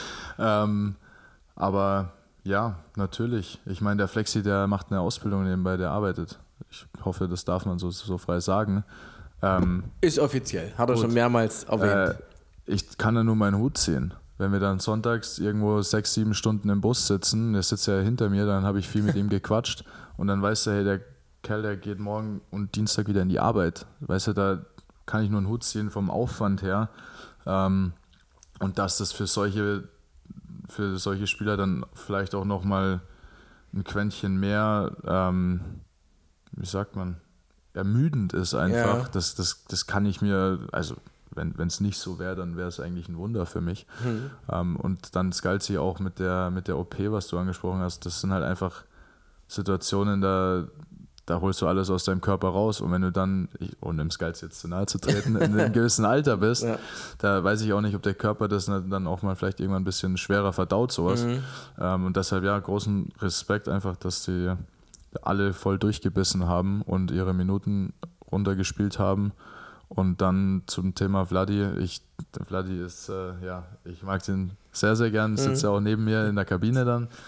Aber ja, natürlich. Ich meine, der Flexi, der macht eine Ausbildung nebenbei, der arbeitet. Ich hoffe, das darf man so frei sagen. Ist offiziell, hat er schon mehrmals erwähnt. Ich kann da nur meinen Hut ziehen. Wenn wir dann sonntags irgendwo 6-7 Stunden im Bus sitzen, der sitzt ja hinter mir, dann habe ich viel mit ihm gequatscht und dann weiß er, hey, Kerl, der geht morgen und Dienstag wieder in die Arbeit. Weißt du, da kann ich nur einen Hut ziehen vom Aufwand her. Und dass das für solche Spieler dann vielleicht auch nochmal ein Quäntchen mehr, wie sagt man, ermüdend ist einfach. Ja. Das kann ich mir, also wenn es nicht so wäre, dann wäre es eigentlich ein Wunder für mich. Und dann Scalzi auch mit der OP, was du angesprochen hast, das sind halt einfach Situationen, da holst du alles aus deinem Körper raus. Und wenn du dann, ohne dem Scalzi jetzt zu nahe zu treten, in einem gewissen Alter bist, da weiß ich auch nicht, ob der Körper das dann auch mal vielleicht irgendwann ein bisschen schwerer verdaut, sowas. Und deshalb, ja, großen Respekt einfach, dass die alle voll durchgebissen haben und ihre Minuten runtergespielt haben. Und dann zum Thema Vladi. Vladi ist, ich mag den sehr, sehr gern. Sitzt ja auch neben mir in der Kabine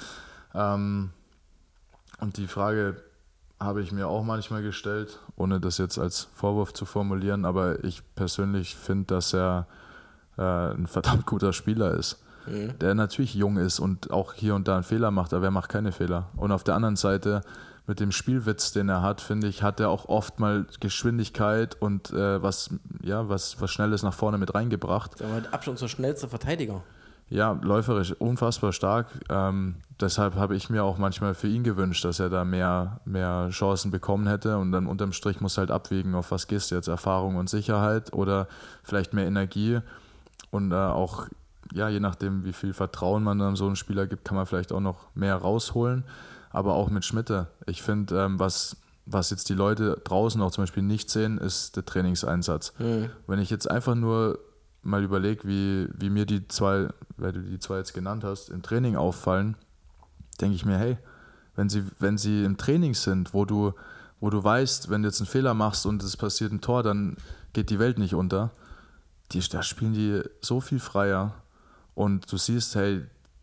dann. Und die Frage habe ich mir auch manchmal gestellt, ohne das jetzt als Vorwurf zu formulieren, aber ich persönlich finde, dass er ein verdammt guter Spieler ist, der natürlich jung ist und auch hier und da einen Fehler macht, aber er macht keine Fehler. Und auf der anderen Seite, mit dem Spielwitz, den er hat, finde ich, hat er auch oft mal Geschwindigkeit und was Schnelles nach vorne mit reingebracht. Er war mit Abstand unser schnellster Verteidiger. Ja, läuferisch unfassbar stark. Deshalb habe ich mir auch manchmal für ihn gewünscht, dass er da mehr Chancen bekommen hätte. Und dann unterm Strich muss halt abwägen, auf was gehst du jetzt, Erfahrung und Sicherheit oder vielleicht mehr Energie. Und auch, je nachdem, wie viel Vertrauen man dann so einem Spieler gibt, kann man vielleicht auch noch mehr rausholen. Aber auch mit Schmitte. Ich finde, was jetzt die Leute draußen auch zum Beispiel nicht sehen, ist der Trainingseinsatz. Wenn ich jetzt einfach nur mal überlege, wie mir die zwei, weil du die zwei jetzt genannt hast, im Training auffallen, denke ich mir, hey, wenn sie im Training sind, wo du weißt, wenn du jetzt einen Fehler machst und es passiert ein Tor, dann geht die Welt nicht unter. Da spielen die so viel freier und du siehst, hey,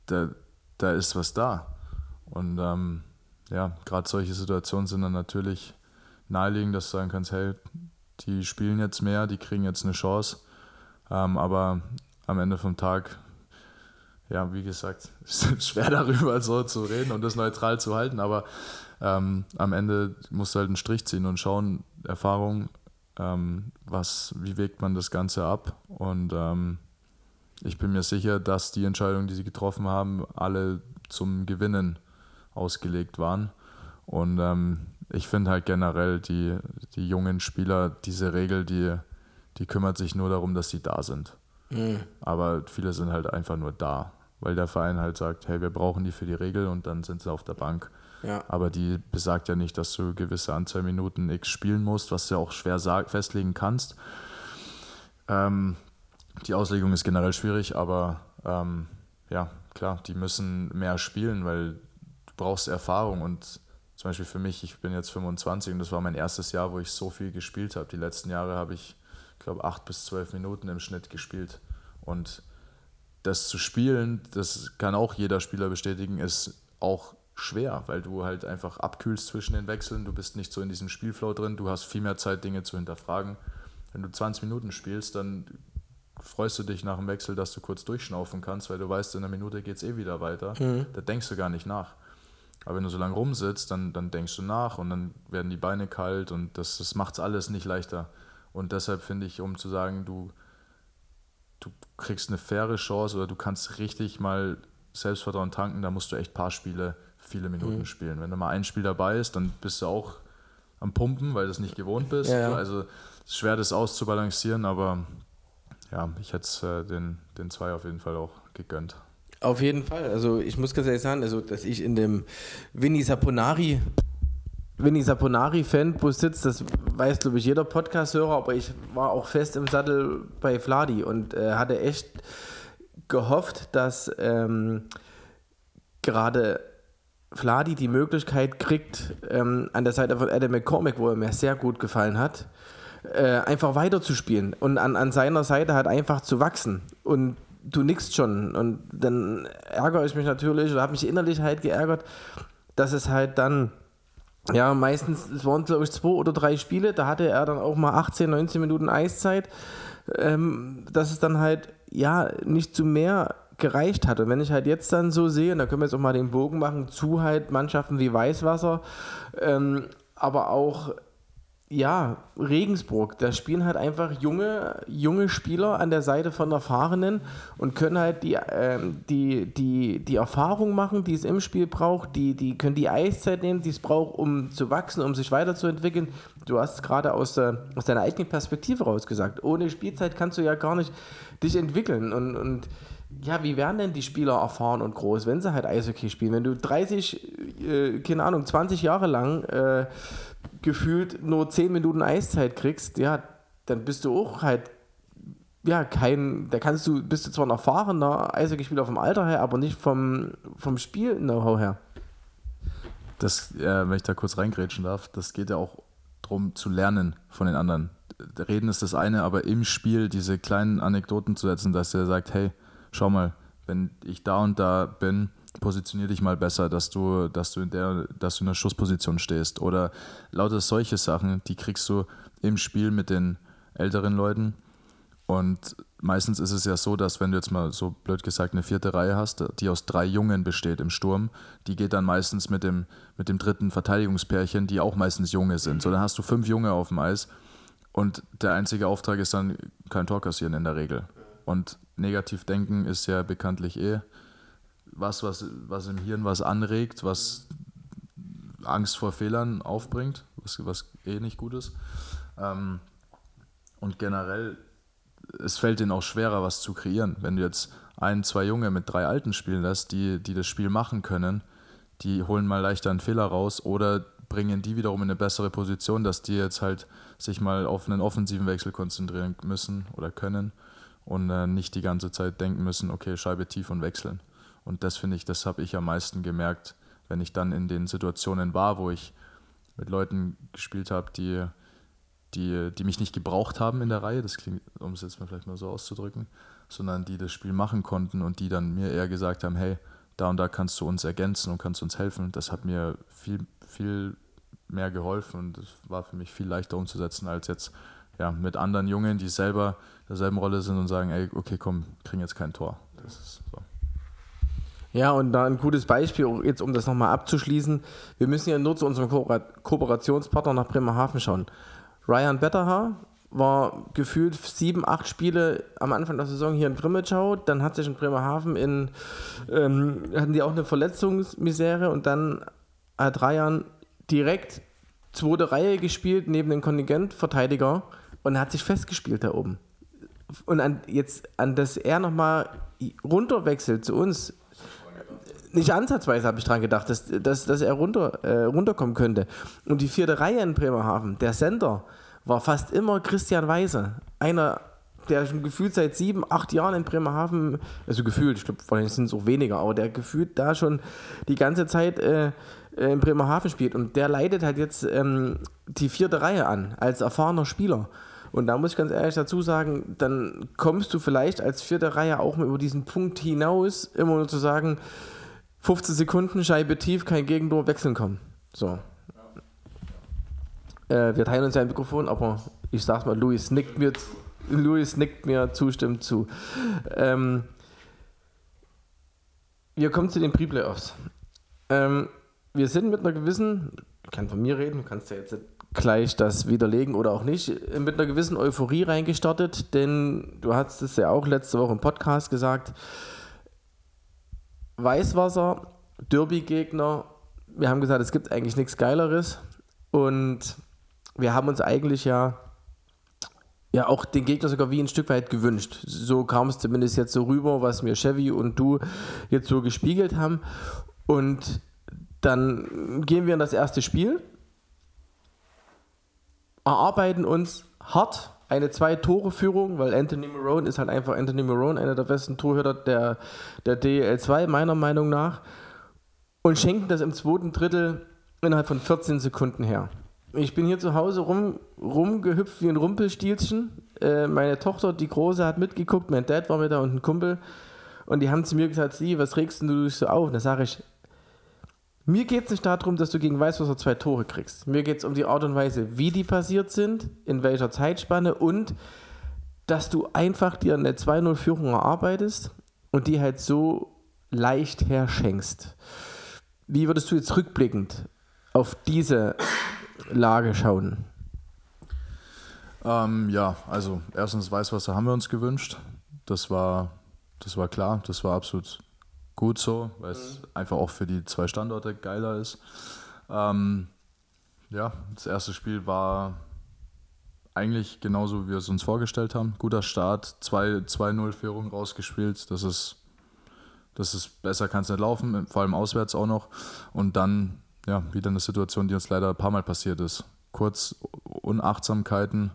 da ist was da. Und gerade solche Situationen sind dann natürlich naheliegend, dass du sagen kannst, hey, die spielen jetzt mehr, die kriegen jetzt eine Chance. Aber am Ende vom Tag, wie gesagt, es ist schwer darüber so zu reden und das neutral zu halten, aber am Ende musst du halt einen Strich ziehen und schauen, Erfahrung, wie wägt man das Ganze ab, und ich bin mir sicher, dass die Entscheidungen, die sie getroffen haben, alle zum Gewinnen ausgelegt waren, und ich finde halt generell die jungen Spieler, diese Regel, die kümmert sich nur darum, dass sie da sind. Aber viele sind halt einfach nur da, weil der Verein halt sagt, hey, wir brauchen die für die Regel, und dann sind sie auf der Bank. Ja. Aber die besagt ja nicht, dass du gewisse Anzahl Minuten X spielen musst, was du auch schwer festlegen kannst. Die Auslegung ist generell schwierig, aber klar, die müssen mehr spielen, weil du brauchst Erfahrung. Und zum Beispiel für mich, ich bin jetzt 25 und das war mein erstes Jahr, wo ich so viel gespielt habe. Die letzten Jahre habe ich, glaube 8 bis 12 Minuten im Schnitt gespielt. Und das zu spielen, das kann auch jeder Spieler bestätigen, ist auch schwer, weil du halt einfach abkühlst zwischen den Wechseln. Du bist nicht so in diesem Spielflow drin, du hast viel mehr Zeit, Dinge zu hinterfragen. Wenn du 20 Minuten spielst, dann freust du dich nach dem Wechsel, dass du kurz durchschnaufen kannst, weil du weißt, in einer Minute geht es wieder weiter. Da denkst du gar nicht nach. Aber wenn du so lange rumsitzt, dann denkst du nach und dann werden die Beine kalt, und das macht es alles nicht leichter. Und deshalb finde ich, um zu sagen, du kriegst eine faire Chance oder du kannst richtig mal Selbstvertrauen tanken, da musst du echt ein paar Spiele, viele Minuten spielen. Wenn du mal ein Spiel dabei ist, dann bist du auch am Pumpen, weil du es nicht gewohnt bist. Ja. Also es ist schwer, das auszubalancieren, aber ich hätte es den zwei auf jeden Fall auch gegönnt. Auf jeden Fall. Also ich muss ganz ehrlich sagen, dass ich in dem Vinny Saponari Fanbus sitzt, das weiß, glaube ich, jeder Podcast-Hörer, aber ich war auch fest im Sattel bei Vladi und hatte echt gehofft, dass gerade Vladi die Möglichkeit kriegt, an der Seite von Adam McCormack, wo er mir sehr gut gefallen hat, einfach weiterzuspielen und an seiner Seite halt einfach zu wachsen. Und du nickst schon. Und dann ärgere ich mich natürlich, oder habe mich innerlich halt geärgert, dass es halt dann, meistens, es waren glaube ich 2 oder 3 Spiele, da hatte er dann auch mal 18, 19 Minuten Eiszeit, dass es dann halt, nicht zu mehr gereicht hat. Und wenn ich halt jetzt dann so sehe, und da können wir jetzt auch mal den Bogen machen, zu halt Mannschaften wie Weißwasser, aber auch Regensburg, da spielen halt einfach junge Spieler an der Seite von Erfahrenen und können halt die Erfahrung machen, die es im Spiel braucht, die können die Eiszeit nehmen, die es braucht, um zu wachsen, um sich weiterzuentwickeln. Du hast es gerade aus deiner eigenen Perspektive raus gesagt. Ohne Spielzeit kannst du ja gar nicht dich entwickeln und wie werden denn die Spieler erfahren und groß, wenn sie halt Eishockey spielen? Wenn du 20 Jahre lang gefühlt nur 10 Minuten Eiszeit kriegst, dann bist du auch halt, bist du zwar ein erfahrener Eishockeyspieler vom Alter her, aber nicht vom Spiel-Know-how her. Das, wenn ich da kurz reingrätschen darf, das geht ja auch darum zu lernen von den anderen. Reden ist das eine, aber im Spiel diese kleinen Anekdoten zu setzen, dass er sagt, hey, schau mal, wenn ich da und da bin, positionier dich mal besser, dass du in der Schussposition stehst. Oder lauter solche Sachen, die kriegst du im Spiel mit den älteren Leuten. Und meistens ist es ja so, dass wenn du jetzt mal so blöd gesagt eine 4. Reihe hast, die aus 3 Jungen besteht im Sturm, die geht dann meistens mit dem 3. Verteidigungspärchen, die auch meistens Junge sind. So, dann hast du 5 Junge auf dem Eis und der einzige Auftrag ist dann kein Tor kassieren in der Regel. Und negativ denken ist ja bekanntlich was im Hirn was anregt, was Angst vor Fehlern aufbringt, was nicht gut ist. Und generell, es fällt denen auch schwerer, was zu kreieren. Wenn du jetzt 1, 2 Junge mit 3 Alten spielen lässt, die das Spiel machen können, die holen mal leichter einen Fehler raus oder bringen die wiederum in eine bessere Position, dass die jetzt halt sich mal auf einen offensiven Wechsel konzentrieren müssen oder können und nicht die ganze Zeit denken müssen, okay, Scheibe tief und wechseln. Und das habe ich am meisten gemerkt, wenn ich dann in den Situationen war, wo ich mit Leuten gespielt habe, die mich nicht gebraucht haben in der Reihe, das klingt, um es jetzt mal vielleicht mal so auszudrücken, sondern die das Spiel machen konnten und die dann mir eher gesagt haben, hey, da und da kannst du uns ergänzen und kannst uns helfen. Das hat mir viel, viel mehr geholfen und es war für mich viel leichter umzusetzen als jetzt mit anderen Jungen, die selber in derselben Rolle sind und sagen, ey, okay, komm, kriegen jetzt kein Tor. Das ist so. Ja, und da ein gutes Beispiel, jetzt um das nochmal abzuschließen, wir müssen ja nur zu unserem Kooperationspartner nach Bremerhaven schauen. Ryan Betterhaar war gefühlt 7, 8 Spiele am Anfang der Saison hier in Grimmitschau, dann hat sich in Bremerhaven hatten die auch eine Verletzungsmisere und dann hat Ryan direkt 2. Reihe gespielt neben dem Kontingentverteidiger und hat sich festgespielt da oben. Und dass er nochmal runterwechselt zu uns, nicht ansatzweise habe ich dran gedacht, dass er runterkommen könnte. Und die 4. Reihe in Bremerhaven, der Center, war fast immer Christian Weise. Einer, der schon gefühlt seit 7, 8 Jahren in Bremerhaven, also gefühlt, ich glaube, vielleicht sind es auch weniger, aber der gefühlt da schon die ganze Zeit in Bremerhaven spielt. Und der leitet halt jetzt die 4. Reihe an, als erfahrener Spieler. Und da muss ich ganz ehrlich dazu sagen, dann kommst du vielleicht als 4. Reihe auch mal über diesen Punkt hinaus, immer nur zu sagen, 15 Sekunden, Scheibe tief, kein Gegentor, wechseln kommen. So. Wir teilen uns ja ein Mikrofon, aber ich sag's mal, Luis nickt mir zustimmend zu. Wir kommen zu den Pre-Playoffs. Wir sind mit einer gewissen, ich kann von mir reden, du kannst ja jetzt gleich das widerlegen oder auch nicht, mit einer gewissen Euphorie reingestartet, denn du hast es ja auch letzte Woche im Podcast gesagt, Weißwasser, Derby-Gegner, wir haben gesagt, es gibt eigentlich nichts Geileres und wir haben uns eigentlich ja auch den Gegner sogar wie ein Stück weit gewünscht. So kam es zumindest jetzt so rüber, was mir Chevy und du jetzt so gespiegelt haben. Und dann gehen wir in das erste Spiel, erarbeiten uns hart eine 2-Tore-Führung, weil Anthony Marone ist halt einfach Anthony Marone, einer der besten Torhüter der DEL2, meiner Meinung nach, und schenken das im 2. Drittel innerhalb von 14 Sekunden her. Ich bin hier zu Hause rumgehüpft wie ein Rumpelstilzchen. Meine Tochter, die Große, hat mitgeguckt, mein Dad war mit da und ein Kumpel. Und die haben zu mir gesagt, Sie, was regst du dich so auf? Und da sage ich, mir geht es nicht darum, dass du gegen Weißwasser 2 Tore kriegst. Mir geht es um die Art und Weise, wie die passiert sind, in welcher Zeitspanne und dass du einfach dir eine 2-0-Führung erarbeitest und die halt so leicht herschenkst. Wie würdest du jetzt rückblickend auf diese Lage schauen? Ja, also erstens Weißwasser haben wir uns gewünscht. Das war klar, das war absolut gut so, weil es einfach auch für die 2 Standorte geiler ist. Ja, das erste Spiel war eigentlich genauso, wie wir es uns vorgestellt haben. Guter Start, 2-0-Führung rausgespielt. Das ist besser, kann es nicht laufen, vor allem auswärts auch noch. Und dann ja, wieder eine Situation, die uns leider ein paar Mal passiert ist. Kurz Unachtsamkeiten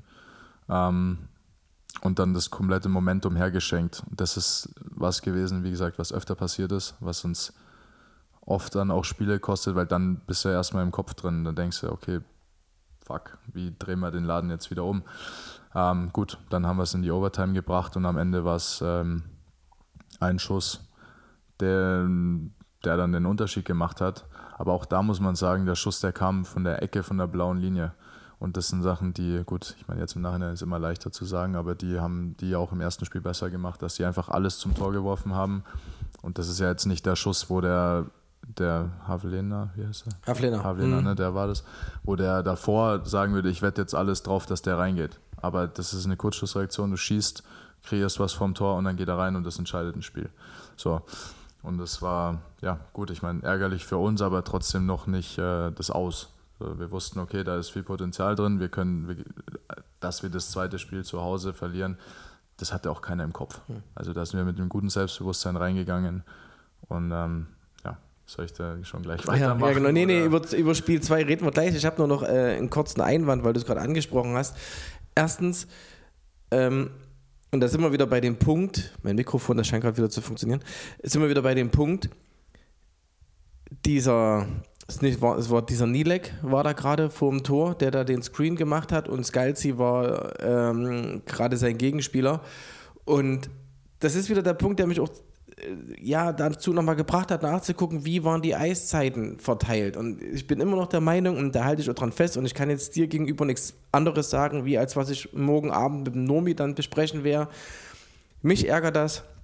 und dann das komplette Momentum hergeschenkt. Das ist was gewesen, wie gesagt, was öfter passiert ist, was uns oft dann auch Spiele kostet, weil dann bist du ja erstmal im Kopf drin. Dann denkst du, okay, fuck, wie drehen wir den Laden jetzt wieder um? Gut, dann haben wir es in die Overtime gebracht und am Ende war es ein Schuss, der dann den Unterschied gemacht hat. Aber auch da muss man sagen, der Schuss, der kam von der Ecke, von der blauen Linie. Und das sind Sachen, die, gut, ich meine, jetzt im Nachhinein ist immer leichter zu sagen, aber die haben die auch im ersten Spiel besser gemacht, dass sie einfach alles zum Tor geworfen haben. Und das ist ja jetzt nicht der Schuss, wo der Havlener, wie heißt er? Havlener, ne, der war das, wo der davor sagen würde, ich wette jetzt alles drauf, dass der reingeht. Aber das ist eine Kurzschussreaktion, du schießt, kreierst was vom Tor und dann geht er rein und das entscheidet ein Spiel. So. Und das war, ja gut, ich meine, ärgerlich für uns, aber trotzdem noch nicht das Aus. So, wir wussten, okay, da ist viel Potenzial drin, dass wir das zweite Spiel zu Hause verlieren, das hatte auch keiner im Kopf. Also da sind wir mit einem guten Selbstbewusstsein reingegangen und soll ich da schon gleich weitermachen? Ja, genau. Nee, über Spiel 2 reden wir gleich. Ich habe nur noch einen kurzen Einwand, weil du es gerade angesprochen hast. Erstens, und da sind wir wieder bei dem Punkt, mein Mikrofon, das scheint gerade wieder zu funktionieren, sind wir wieder bei dem Punkt, es war dieser Nilek, war da gerade vor dem Tor, der da den Screen gemacht hat und Scalzi war gerade sein Gegenspieler. Und das ist wieder der Punkt, der mich auch dazu nochmal gebracht hat, nachzugucken, wie waren die Eiszeiten verteilt. Und ich bin immer noch der Meinung, und da halte ich auch dran fest, und ich kann jetzt dir gegenüber nichts anderes sagen, wie als was ich morgen Abend mit dem Nomi dann besprechen werde. Mich ärgert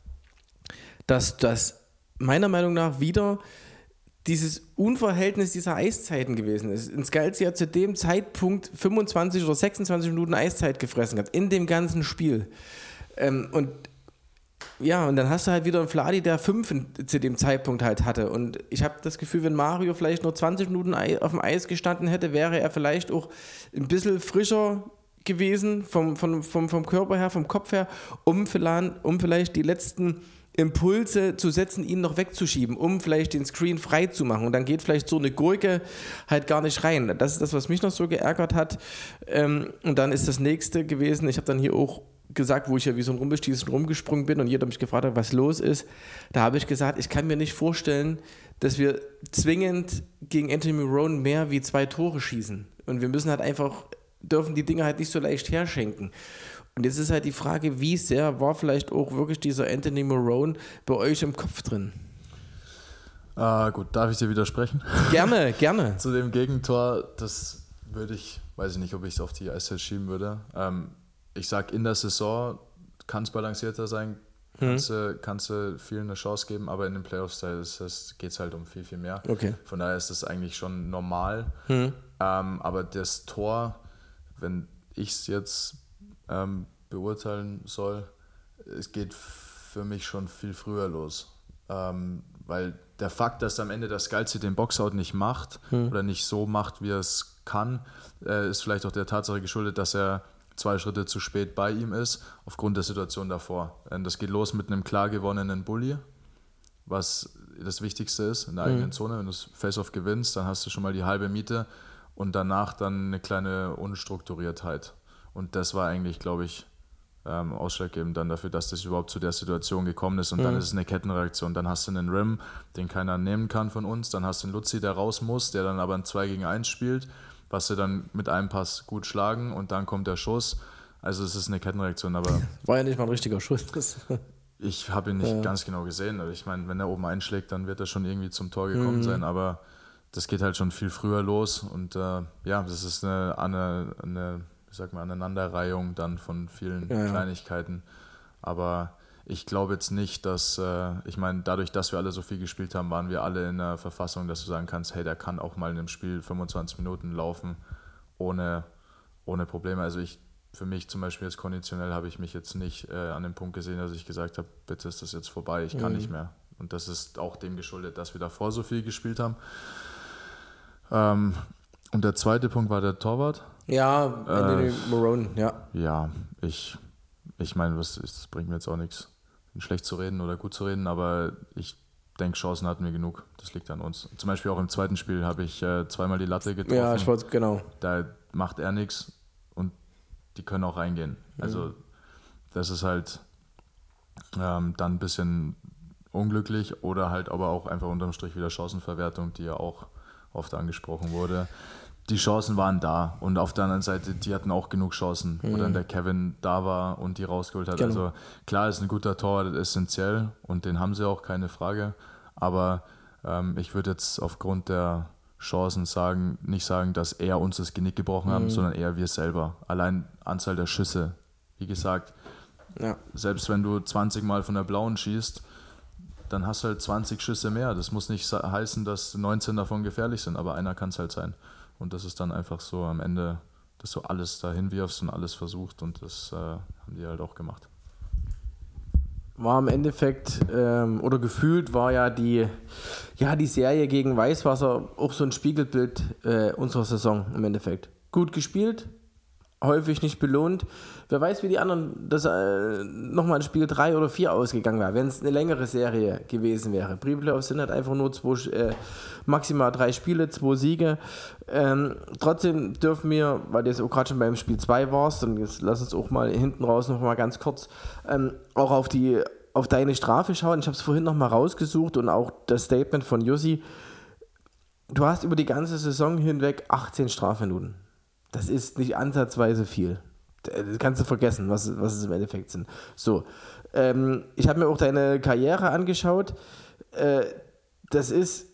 dass das meiner Meinung nach wieder dieses Unverhältnis dieser Eiszeiten gewesen ist. Und Scalzi hat zu dem Zeitpunkt 25 oder 26 Minuten Eiszeit gefressen gehabt, in dem ganzen Spiel. Und dann hast du halt wieder einen Vladi, der 5 zu dem Zeitpunkt halt hatte. Und ich habe das Gefühl, wenn Mario vielleicht nur 20 Minuten auf dem Eis gestanden hätte, wäre er vielleicht auch ein bisschen frischer gewesen vom Körper her, vom Kopf her, um vielleicht die letzten Impulse zu setzen, ihn noch wegzuschieben, um vielleicht den Screen frei zu machen. Und dann geht vielleicht so eine Gurke halt gar nicht rein. Das ist das, was mich noch so geärgert hat. Und dann ist das nächste gewesen, ich habe dann hier auch gesagt, wo ich ja wie so ein Rumpelstilzchen rumgesprungen bin und jeder mich gefragt hat, was los ist. Da habe ich gesagt, ich kann mir nicht vorstellen, dass wir zwingend gegen Anthony Marone mehr wie 2 Tore schießen. Und wir müssen halt dürfen die Dinge halt nicht so leicht herschenken. Und jetzt ist halt die Frage, wie sehr war vielleicht auch wirklich dieser Anthony Marone bei euch im Kopf drin? Gut, darf ich dir widersprechen? Gerne. Zu dem Gegentor, das weiß ich nicht, ob ich es auf die Eiszeit schieben würde. Ich sag, in der Saison kann es balancierter sein, kannst du vielen eine Chance geben, aber in den Playoffs geht es halt um viel, viel mehr. Okay. Von daher ist das eigentlich schon normal. Aber das Tor, wenn ich es jetzt beurteilen soll, es geht für mich schon viel früher los. Weil der Fakt, dass am Ende der Scalzi den Boxout nicht macht oder nicht so macht, wie er es kann, ist vielleicht auch der Tatsache geschuldet, dass er 2 Schritte zu spät bei ihm ist, aufgrund der Situation davor. Das geht los mit einem klar gewonnenen Bully, was das Wichtigste ist in der eigenen Zone. Wenn du das Face-Off gewinnst, dann hast du schon mal die halbe Miete und danach dann eine kleine Unstrukturiertheit. Und das war eigentlich, glaube ich, ausschlaggebend dann dafür, dass das überhaupt zu der Situation gekommen ist. Und dann ist es eine Kettenreaktion. Dann hast du einen Rim, den keiner nehmen kann von uns. Dann hast du einen Luzi, der raus muss, der dann aber ein 2 gegen 1 spielt, was sie dann mit einem Pass gut schlagen und dann kommt der Schuss. Also es ist eine Kettenreaktion, aber... War ja nicht mal ein richtiger Schuss. Ich habe ihn nicht ganz genau gesehen. Also ich meine, wenn er oben einschlägt, dann wird er schon irgendwie zum Tor gekommen sein, aber das geht halt schon viel früher los und das ist eine Aneinanderreihung dann von vielen Kleinigkeiten. Aber ich glaube jetzt nicht, dass, dadurch, dass wir alle so viel gespielt haben, waren wir alle in der Verfassung, dass du sagen kannst, hey, der kann auch mal in einem Spiel 25 Minuten laufen ohne Probleme. Also für mich zum Beispiel jetzt konditionell habe ich mich jetzt nicht an dem Punkt gesehen, dass ich gesagt habe, bitte ist das jetzt vorbei, ich kann nicht mehr. Und das ist auch dem geschuldet, dass wir davor so viel gespielt haben. Und der zweite Punkt war der Torwart. Ja, Anthony Morone, ja. Ja, ich meine, das bringt mir jetzt auch nichts, schlecht zu reden oder gut zu reden, aber ich denke, Chancen hatten wir genug. Das liegt an uns. Zum Beispiel auch im zweiten Spiel habe ich zweimal die Latte getroffen. Ja, ich wollte, genau. Da macht er nichts und die können auch reingehen. Also das ist halt dann ein bisschen unglücklich oder halt aber auch einfach unterm Strich wieder Chancenverwertung, die ja auch oft angesprochen wurde. Die Chancen waren da und auf der anderen Seite, die hatten auch genug Chancen, wo dann der Kevin da war und die rausgeholt hat. Genau. Also klar ist ein guter Torwart essentiell und den haben sie auch, keine Frage, aber ich würde jetzt aufgrund der Chancen nicht sagen, dass er uns das Genick gebrochen haben, sondern eher wir selber. Allein Anzahl der Schüsse, wie gesagt, selbst wenn du 20 Mal von der Blauen schießt, dann hast du halt 20 Schüsse mehr. Das muss nicht heißen, dass 19 davon gefährlich sind, aber einer kann es halt sein. Und das ist dann einfach so am Ende, dass du alles dahin wirfst und alles versuchst und das haben die halt auch gemacht. War im Endeffekt, oder gefühlt war ja die Serie gegen Weißwasser auch so ein Spiegelbild unserer Saison im Endeffekt. Gut gespielt, häufig nicht belohnt. Wer weiß, wie die anderen das nochmal in Spiel 3 oder 4 ausgegangen wäre, wenn es eine längere Serie gewesen wäre. Pre-Playoffs sind halt einfach nur maximal 3 Spiele, 2 Siege. Trotzdem dürfen wir, weil du jetzt auch gerade schon beim Spiel 2 warst, und jetzt lass uns auch mal hinten raus noch mal ganz kurz auch auf deine Strafe schauen. Ich habe es vorhin noch mal rausgesucht und auch das Statement von Jussi. Du hast über die ganze Saison hinweg 18 Strafminuten. Das ist nicht ansatzweise viel. Das kannst du vergessen, was es im Endeffekt sind. So, ich habe mir auch deine Karriere angeschaut. Das ist,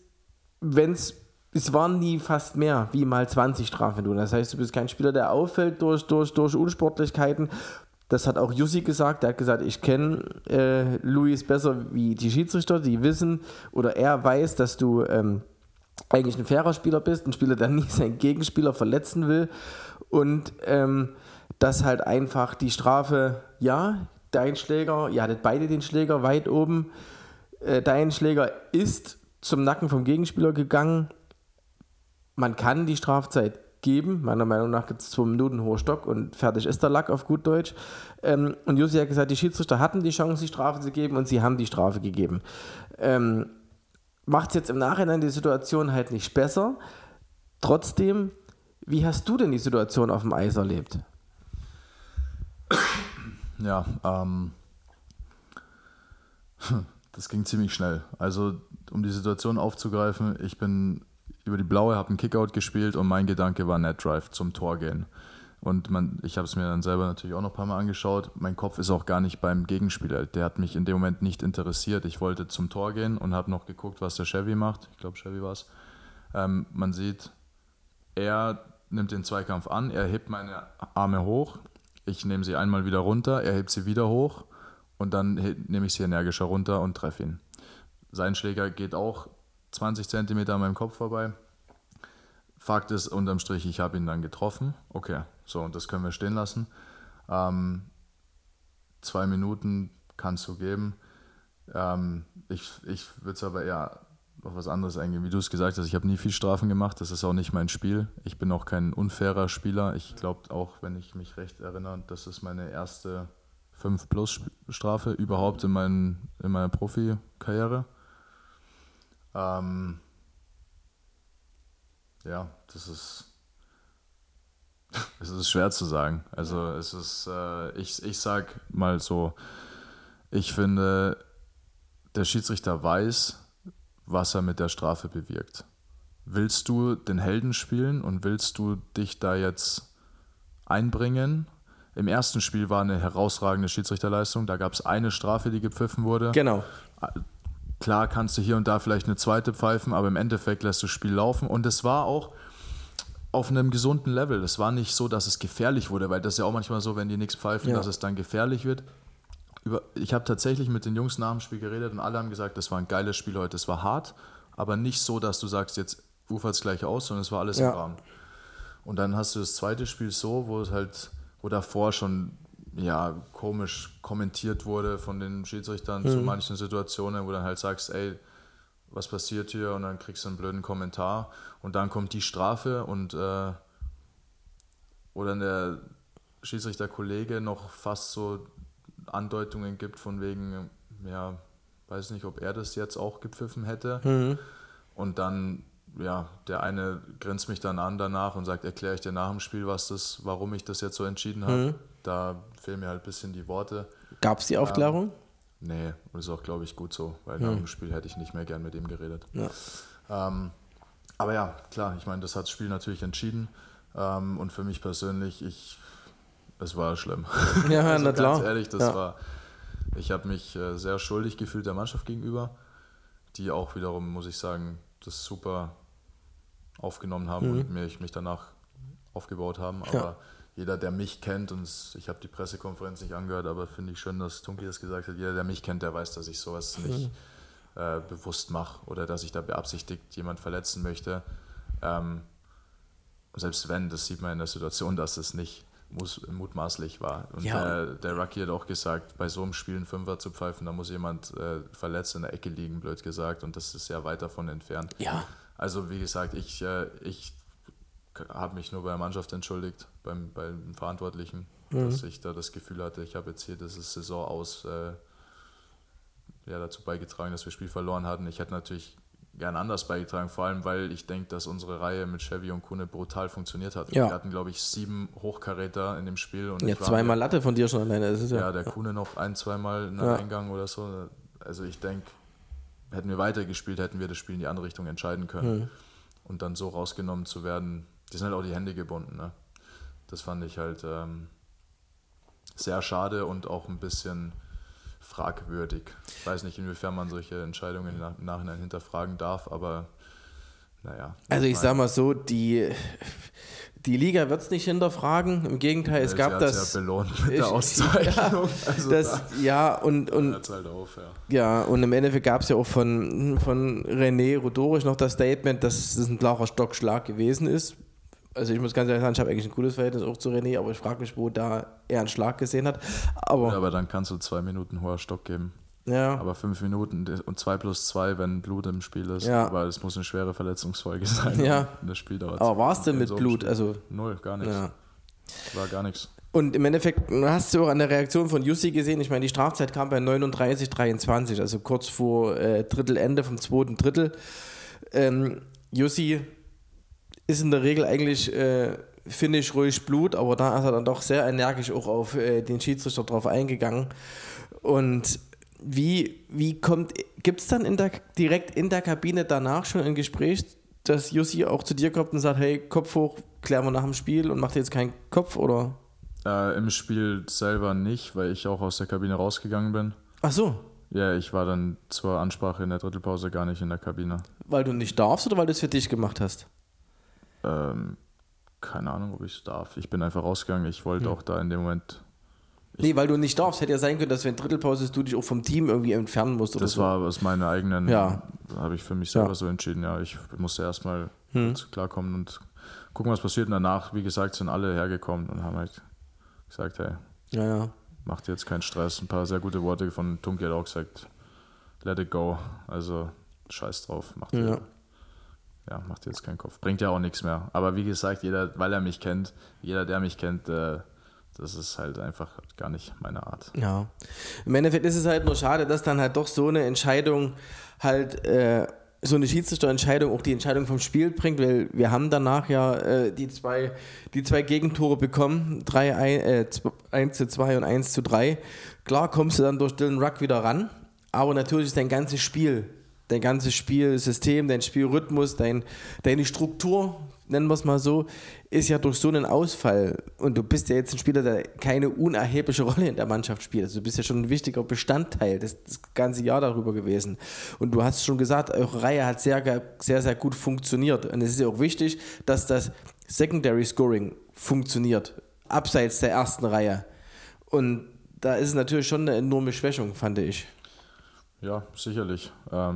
es waren nie fast mehr wie mal 20 Strafminuten. Das heißt, du bist kein Spieler, der auffällt durch Unsportlichkeiten. Das hat auch Jussi gesagt. Der hat gesagt, ich kenne Luis besser wie die Schiedsrichter, die wissen oder er weiß, dass du eigentlich ein fairer Spieler bist, ein Spieler, der nie seinen Gegenspieler verletzen will und dass halt einfach die Strafe, dein Schläger, ihr hattet beide den Schläger weit oben, dein Schläger ist zum Nacken vom Gegenspieler gegangen, man kann die Strafzeit geben, meiner Meinung nach gibt es 2 Minuten hoher Stock und fertig ist der Lack auf gut Deutsch und Jussi hat gesagt, die Schiedsrichter hatten die Chance, die Strafe zu geben und sie haben die Strafe gegeben. Macht es jetzt im Nachhinein die Situation halt nicht besser. Trotzdem, wie hast du denn die Situation auf dem Eis erlebt? Ja, das ging ziemlich schnell. Also, um die Situation aufzugreifen, ich bin über die Blaue, habe einen Kickout gespielt und mein Gedanke war Net Drive zum Tor gehen. Und ich habe es mir dann selber natürlich auch noch ein paar Mal angeschaut. Mein Kopf ist auch gar nicht beim Gegenspieler. Der hat mich in dem Moment nicht interessiert. Ich wollte zum Tor gehen und habe noch geguckt, was der Chevy macht. Ich glaube, Chevy war es. Man sieht, er nimmt den Zweikampf an, er hebt meine Arme hoch. Ich nehme sie einmal wieder runter, er hebt sie wieder hoch und dann nehme ich sie energischer runter und treffe ihn. Sein Schläger geht auch 20 Zentimeter an meinem Kopf vorbei. Fakt ist, unterm Strich, ich habe ihn dann getroffen. Okay, so, und das können wir stehen lassen. 2 Minuten kannst du geben. Ich würde es aber eher auf was anderes eingehen. Wie du es gesagt hast, ich habe nie viel Strafen gemacht. Das ist auch nicht mein Spiel. Ich bin auch kein unfairer Spieler. Ich glaube auch, wenn ich mich recht erinnere, das ist meine erste 5-Plus-Strafe überhaupt in meiner Profikarriere. Ja, es ist schwer zu sagen. Also es ist, ich sag mal so, ich finde, der Schiedsrichter weiß, was er mit der Strafe bewirkt. Willst du den Helden spielen und willst du dich da jetzt einbringen? Im ersten Spiel war eine herausragende Schiedsrichterleistung, da gab es eine Strafe, die gepfiffen wurde. Genau. Klar kannst du hier und da vielleicht eine zweite pfeifen, aber im Endeffekt lässt du das Spiel laufen. Und es war auch auf einem gesunden Level. Es war nicht so, dass es gefährlich wurde, weil das ist ja auch manchmal so, wenn die nichts pfeifen, dass es dann gefährlich wird. Ich habe tatsächlich mit den Jungs nach dem Spiel geredet und alle haben gesagt, das war ein geiles Spiel heute. Es war hart, aber nicht so, dass du sagst, jetzt ufert es gleich aus, sondern es war alles im Rahmen. Und dann hast du das zweite Spiel so, wo davor schon komisch kommentiert wurde von den Schiedsrichtern zu manchen Situationen, wo du dann halt sagst, ey, was passiert hier? Und dann kriegst du einen blöden Kommentar und dann kommt die Strafe und wo dann der Schiedsrichterkollege noch fast so Andeutungen gibt von wegen, weiß nicht, ob er das jetzt auch gepfiffen hätte. Und dann, der eine grinst mich dann an danach und sagt, erkläre ich dir nach dem Spiel, warum ich das jetzt so entschieden habe. Da fehlen mir halt ein bisschen die Worte. Gab es die Aufklärung? Nee, und das ist auch, glaube ich, gut so, weil nach dem Spiel hätte ich nicht mehr gern mit ihm geredet. Ja. Aber ja, klar, ich meine, das hat das Spiel natürlich entschieden. Und für mich persönlich, es war schlimm. Ja, also na klar. Ganz ehrlich, ich habe mich sehr schuldig gefühlt der Mannschaft gegenüber, die auch wiederum, muss ich sagen, das super aufgenommen haben und mich danach aufgebaut haben. Aber jeder, der mich kennt, und ich habe die Pressekonferenz nicht angehört, aber finde ich schön, dass Tunki das gesagt hat, jeder, der mich kennt, der weiß, dass ich sowas nicht bewusst mache oder dass ich da beabsichtigt jemand verletzen möchte. Selbst wenn, das sieht man in der Situation, dass es nicht mutmaßlich war. Und der Rucky hat auch gesagt, bei so einem Spiel einen Fünfer zu pfeifen, da muss jemand verletzt in der Ecke liegen, blöd gesagt, und das ist ja weit davon entfernt. Ja. Also wie gesagt, ich habe mich nur bei der Mannschaft entschuldigt, beim Verantwortlichen, dass ich da das Gefühl hatte, ich habe jetzt hier diese Saison aus dazu beigetragen, dass wir das Spiel verloren hatten. Ich hätte natürlich gern anders beigetragen, vor allem, weil ich denke, dass unsere Reihe mit Chevy und Kune brutal funktioniert hat. Ja. Wir hatten, glaube ich, 7 Hochkaräter in dem Spiel. Und zweimal Latte von dir schon alleine. Das ist der Kune noch 1-2 Mal in den Eingang oder so. Also ich denke, hätten wir weitergespielt, hätten wir das Spiel in die andere Richtung entscheiden können. Und dann so rausgenommen zu werden, die sind halt auch die Hände gebunden. Ne? Das fand ich halt sehr schade und auch ein bisschen fragwürdig. Ich weiß nicht, inwiefern man solche Entscheidungen im Nachhinein hinterfragen darf, aber naja. Also ich sag mal so, die Liga wird es nicht hinterfragen, im Gegenteil, es gab das... ja belohnt mit der Auszeichnung. Und im Endeffekt gab es ja auch von René Rodorisch noch das Statement, dass es ein klarer Stockschlag gewesen ist. Also ich muss ganz ehrlich sagen, ich habe eigentlich ein gutes Verhältnis auch zu René, aber ich frage mich, wo da er einen Schlag gesehen hat. Aber dann kannst du 2 Minuten hoher Stock geben. Ja. Aber 5 Minuten und 2+2, wenn Blut im Spiel ist. Ja. Aber es muss eine schwere Verletzungsfolge sein. Ja. Und das Spiel dauert. Aber war es denn mit so Blut? Also, null, gar nichts. Ja. War gar nichts. Und im Endeffekt hast du auch an der Reaktion von Jussi gesehen, ich meine, die Strafzeit kam bei 39:23, also kurz vor Drittelende vom zweiten Drittel. Jussi ist in der Regel eigentlich, finde ich, ruhig Blut, aber da ist er dann doch sehr energisch auch auf den Schiedsrichter drauf eingegangen. Und gibt es dann direkt in der Kabine danach schon ein Gespräch, dass Jussi auch zu dir kommt und sagt, hey, Kopf hoch, klären wir nach dem Spiel und macht jetzt keinen Kopf, oder? Im Spiel selber nicht, weil ich auch aus der Kabine rausgegangen bin. Ach so. Ja, ich war dann zur Ansprache in der Drittelpause gar nicht in der Kabine. Weil du nicht darfst oder weil du es für dich gemacht hast? Keine Ahnung, ob ich es darf. Ich bin einfach rausgegangen. Ich wollte auch da in dem Moment... Nee, weil du nicht darfst. Hätte ja sein können, dass wenn Drittelpause ist, du dich auch vom Team irgendwie entfernen musst. Oder das war aus meiner eigenen... Ja. Habe ich für mich selber so entschieden. Ja, ich musste erstmal klarkommen und gucken, was passiert. Und danach, wie gesagt, sind alle hergekommen und haben halt gesagt, hey, macht jetzt keinen Stress. Ein paar sehr gute Worte von Tunki hat auch gesagt, let it go. Also scheiß drauf, macht dir jetzt keinen Kopf. Bringt ja auch nichts mehr. Aber wie gesagt, jeder, der mich kennt, das ist halt einfach gar nicht meine Art. Ja. Im Endeffekt ist es halt nur schade, dass dann halt doch so eine Entscheidung halt, so eine Schiedsrichterentscheidung auch die Entscheidung vom Spiel bringt, weil wir haben danach ja die zwei Gegentore bekommen, 1:2 und 1:3. Klar kommst du dann durch Dylan Ruck wieder ran, aber natürlich ist dein ganzes Spielsystem, dein Spielrhythmus, deine Struktur, nennen wir es mal so, ist ja durch so einen Ausfall, und du bist ja jetzt ein Spieler, der keine unerhebliche Rolle in der Mannschaft spielt, also du bist ja schon ein wichtiger Bestandteil das ganze Jahr darüber gewesen, und du hast schon gesagt, eure Reihe hat sehr, sehr, sehr gut funktioniert, und es ist ja auch wichtig, dass das Secondary Scoring funktioniert, abseits der ersten Reihe, und da ist es natürlich schon eine enorme Schwächung, fand ich. Ja, sicherlich.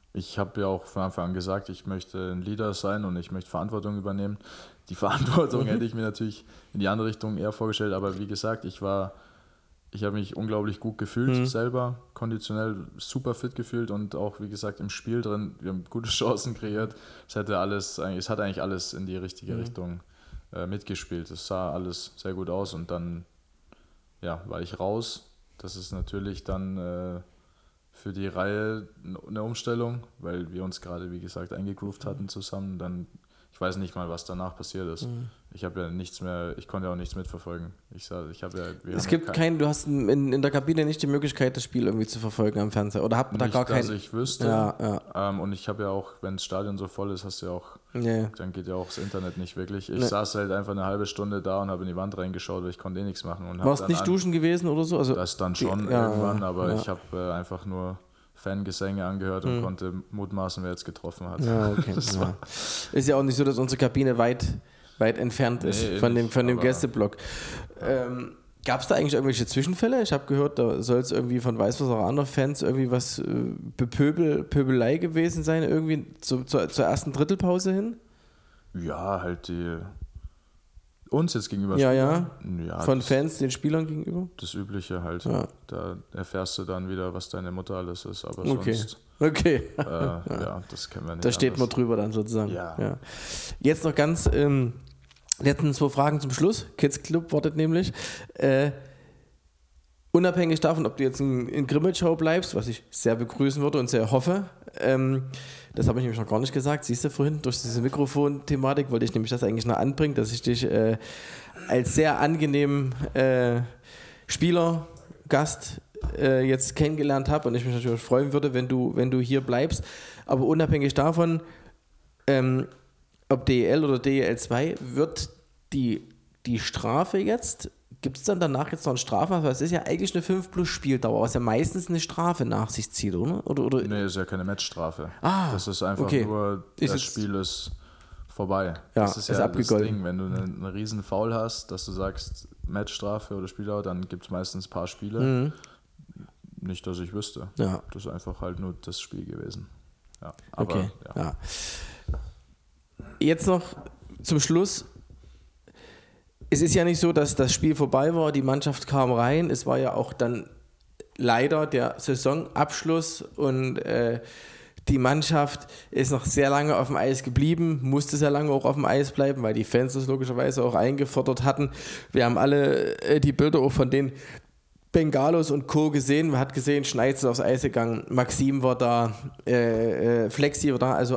ich habe ja auch von Anfang an gesagt, ich möchte ein Leader sein und ich möchte Verantwortung übernehmen. Die Verantwortung hätte ich mir natürlich in die andere Richtung eher vorgestellt, aber wie gesagt, ich habe mich unglaublich gut gefühlt selber, konditionell super fit gefühlt und auch, wie gesagt, im Spiel drin, wir haben gute Chancen kreiert. Es hat eigentlich alles in die richtige Richtung mitgespielt. Es sah alles sehr gut aus und dann war ich raus. Das ist natürlich dann für die Reihe eine Umstellung, weil wir uns gerade, wie gesagt, eingegroovt hatten zusammen. Dann, ich weiß nicht mal, was danach passiert ist. Ich konnte ja auch nichts mitverfolgen. Du hast in der Kabine nicht die Möglichkeit, das Spiel irgendwie zu verfolgen am Fernseher. Oder habt ihr da gar keinen? Dass ich wüsste. Ja. Und ich habe ja auch, wenn das Stadion so voll ist, dann geht ja auch das Internet nicht wirklich. Ich saß halt einfach eine halbe Stunde da und habe in die Wand reingeschaut, weil ich konnte nichts machen. Warst nicht duschen gewesen oder so? Also das dann schon irgendwann, aber ich habe einfach nur Fangesänge angehört und konnte mutmaßen, wer jetzt getroffen hat. Ja, okay. Ist ja auch nicht so, dass unsere Kabine weit entfernt ist von dem Gästeblock. Gab es da eigentlich irgendwelche Zwischenfälle? Ich habe gehört, da soll es irgendwie von Weißwasser Fans irgendwie was Pöbelei gewesen sein, irgendwie zur ersten Drittelpause hin? Ja, halt uns jetzt gegenüber. Ja, von Fans den Spielern gegenüber? Das Übliche halt. Ja. Da erfährst du dann wieder, was deine Mutter alles ist, aber sonst... Okay. Das kennen wir nicht. Da steht man drüber dann sozusagen. Ja. Jetzt noch ganz letzten 2 Fragen zum Schluss. Kids Club wartet nämlich. Unabhängig davon, ob du jetzt in Grimmitschau bleibst, was ich sehr begrüßen würde und sehr hoffe, das habe ich nämlich noch gar nicht gesagt, siehst du vorhin, durch diese Mikrofon-Thematik wollte ich nämlich das eigentlich noch anbringen, dass ich dich als sehr angenehmen Spieler, Gast jetzt kennengelernt habe und ich mich natürlich freuen würde, wenn du hier bleibst. Aber unabhängig davon, ob DEL oder DEL 2, wird die Strafe jetzt, gibt es dann danach jetzt noch eine Strafe? Weil es ist ja eigentlich eine 5+Spieldauer, was ja meistens eine Strafe nach sich zieht, oder? Nee, ist ja keine Matchstrafe. Das ist einfach nur, das Spiel ist vorbei. Ja, das ist ja abgegolten. Das Ding, wenn du einen riesen Foul hast, dass du sagst Matchstrafe oder Spieldauer, dann gibt es meistens ein paar Spiele. Nicht, dass ich wüsste. Ja. Das ist einfach halt nur das Spiel gewesen. Ja, aber, okay. Ja. Jetzt noch zum Schluss. Es ist ja nicht so, dass das Spiel vorbei war, die Mannschaft kam rein. Es war ja auch dann leider der Saisonabschluss und die Mannschaft ist noch sehr lange auf dem Eis geblieben, musste sehr lange auch auf dem Eis bleiben, weil die Fans das logischerweise auch eingefordert hatten. Wir haben alle die Bilder auch von den Bengalos und Co. gesehen. Man hat gesehen, Schneitz ist aufs Eis gegangen, Maxim war da, Flexi war da, also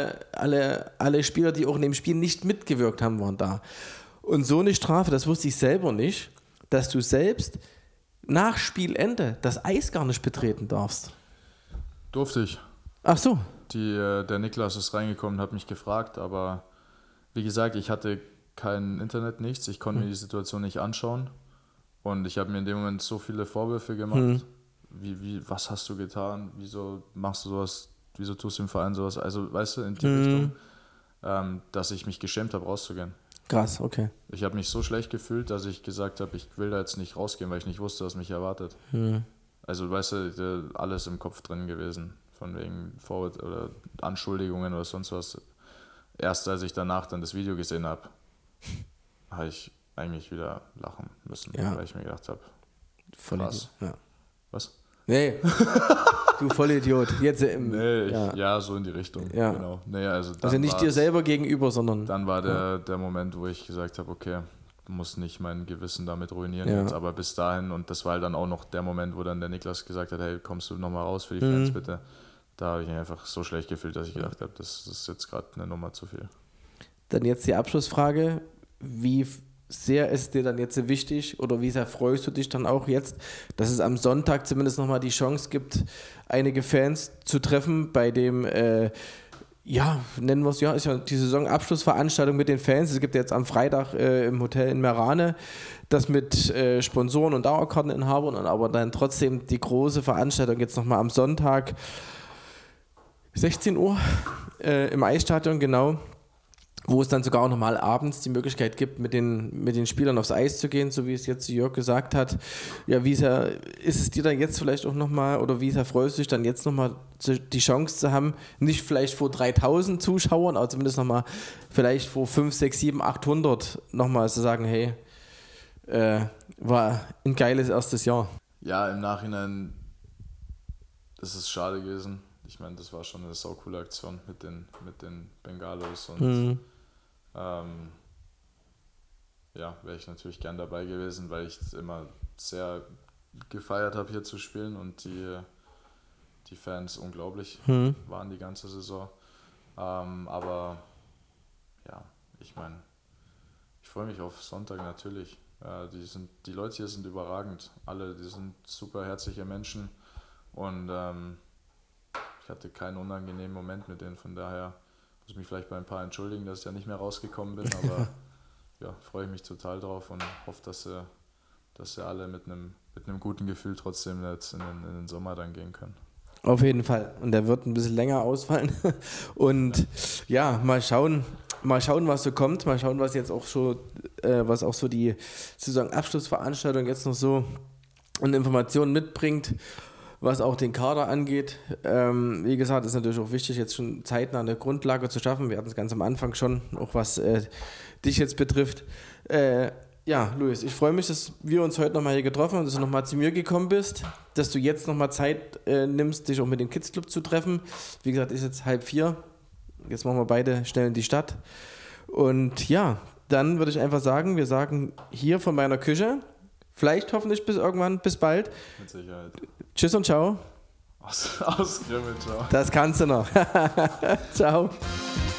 alle Spieler, die auch in dem Spiel nicht mitgewirkt haben, waren da. Und so eine Strafe, das wusste ich selber nicht, dass du selbst nach Spielende das Eis gar nicht betreten darfst. Durfte ich. Ach so. Der Niklas ist reingekommen und hat mich gefragt, aber wie gesagt, ich hatte kein Internet, nichts, ich konnte mir die Situation nicht anschauen. Und ich habe mir in dem Moment so viele Vorwürfe gemacht. Was hast du getan? Wieso machst du sowas? Wieso tust du im Verein sowas? Also, weißt du, in die Richtung, dass ich mich geschämt habe, rauszugehen. Krass, okay. Ich habe mich so schlecht gefühlt, dass ich gesagt habe, ich will da jetzt nicht rausgehen, weil ich nicht wusste, was mich erwartet. Also, weißt du, alles im Kopf drin gewesen. Von wegen Vorwurf oder Anschuldigungen oder sonst was. Erst als ich danach dann das Video gesehen habe, habe ich eigentlich wieder lachen müssen, weil ich mir gedacht habe, krass. Ja. Was? Nee, du Vollidiot. Jetzt so in die Richtung. Ja. Genau. Nee, also nicht dir selber gegenüber, sondern... Dann war der Moment, wo ich gesagt habe, okay, muss nicht mein Gewissen damit ruinieren jetzt, aber bis dahin, und das war halt dann auch noch der Moment, wo dann der Niklas gesagt hat, hey, kommst du nochmal raus für die Fans bitte? Da habe ich mich einfach so schlecht gefühlt, dass ich gedacht habe, das ist jetzt gerade eine Nummer zu viel. Dann jetzt die Abschlussfrage, wie sehr ist dir dann jetzt wichtig oder wie sehr freust du dich dann auch jetzt, dass es am Sonntag zumindest nochmal die Chance gibt, einige Fans zu treffen, bei dem, nennen wir es, ist ja die Saisonabschlussveranstaltung mit den Fans. Es gibt jetzt am Freitag im Hotel in Merane das mit Sponsoren und Dauerkarteninhabern, aber dann trotzdem die große Veranstaltung jetzt nochmal am Sonntag 16 Uhr im Eisstadion, genau. wo es dann sogar auch nochmal abends die Möglichkeit gibt, mit den Spielern aufs Eis zu gehen, so wie es jetzt Jörg gesagt hat. Ja, wie sehr ist es dir dann jetzt vielleicht auch nochmal, oder wie sehr freust du dich dann jetzt nochmal die Chance zu haben, nicht vielleicht vor 3000 Zuschauern, aber zumindest nochmal vielleicht vor 5, 6, 7, 800 nochmal zu sagen, hey, war ein geiles erstes Jahr. Ja, im Nachhinein ist es schade gewesen. Ich meine, das war schon eine saucoole Aktion mit den Bengalos und ja, wäre ich natürlich gern dabei gewesen, weil ich es immer sehr gefeiert habe, hier zu spielen und die Fans unglaublich waren die ganze Saison. Aber ja, ich meine, ich freue mich auf Sonntag natürlich. Die Leute hier sind überragend. Alle, die sind super herzliche Menschen und ich hatte keinen unangenehmen Moment mit denen, von daher muss ich mich vielleicht bei ein paar entschuldigen, dass ich ja nicht mehr rausgekommen bin, aber ja, freue ich mich total drauf und hoffe, dass sie alle mit einem guten Gefühl trotzdem jetzt in den Sommer dann gehen können. Auf jeden Fall. Und der wird ein bisschen länger ausfallen. Und ja, mal schauen, was so kommt. Mal schauen, was jetzt auch so, was auch so die Saisonabschlussveranstaltung jetzt noch so an Informationen mitbringt, was auch den Kader angeht. Wie gesagt, ist natürlich auch wichtig, jetzt schon zeitnah eine Grundlage zu schaffen. Wir hatten es ganz am Anfang schon, auch was dich jetzt betrifft. Ja, Luis, ich freue mich, dass wir uns heute nochmal hier getroffen haben, dass du nochmal zu mir gekommen bist, dass du jetzt nochmal Zeit nimmst, dich auch mit dem Kids Club zu treffen. Wie gesagt, ist jetzt 3:30. Jetzt machen wir beide schnell in die Stadt. Und ja, dann würde ich einfach sagen, wir sagen hier von meiner Küche, vielleicht hoffentlich bis irgendwann, bis bald. Mit Sicherheit. Tschüss und ciao. Aus Grimmel, ciao. Das kannst du noch. Ciao.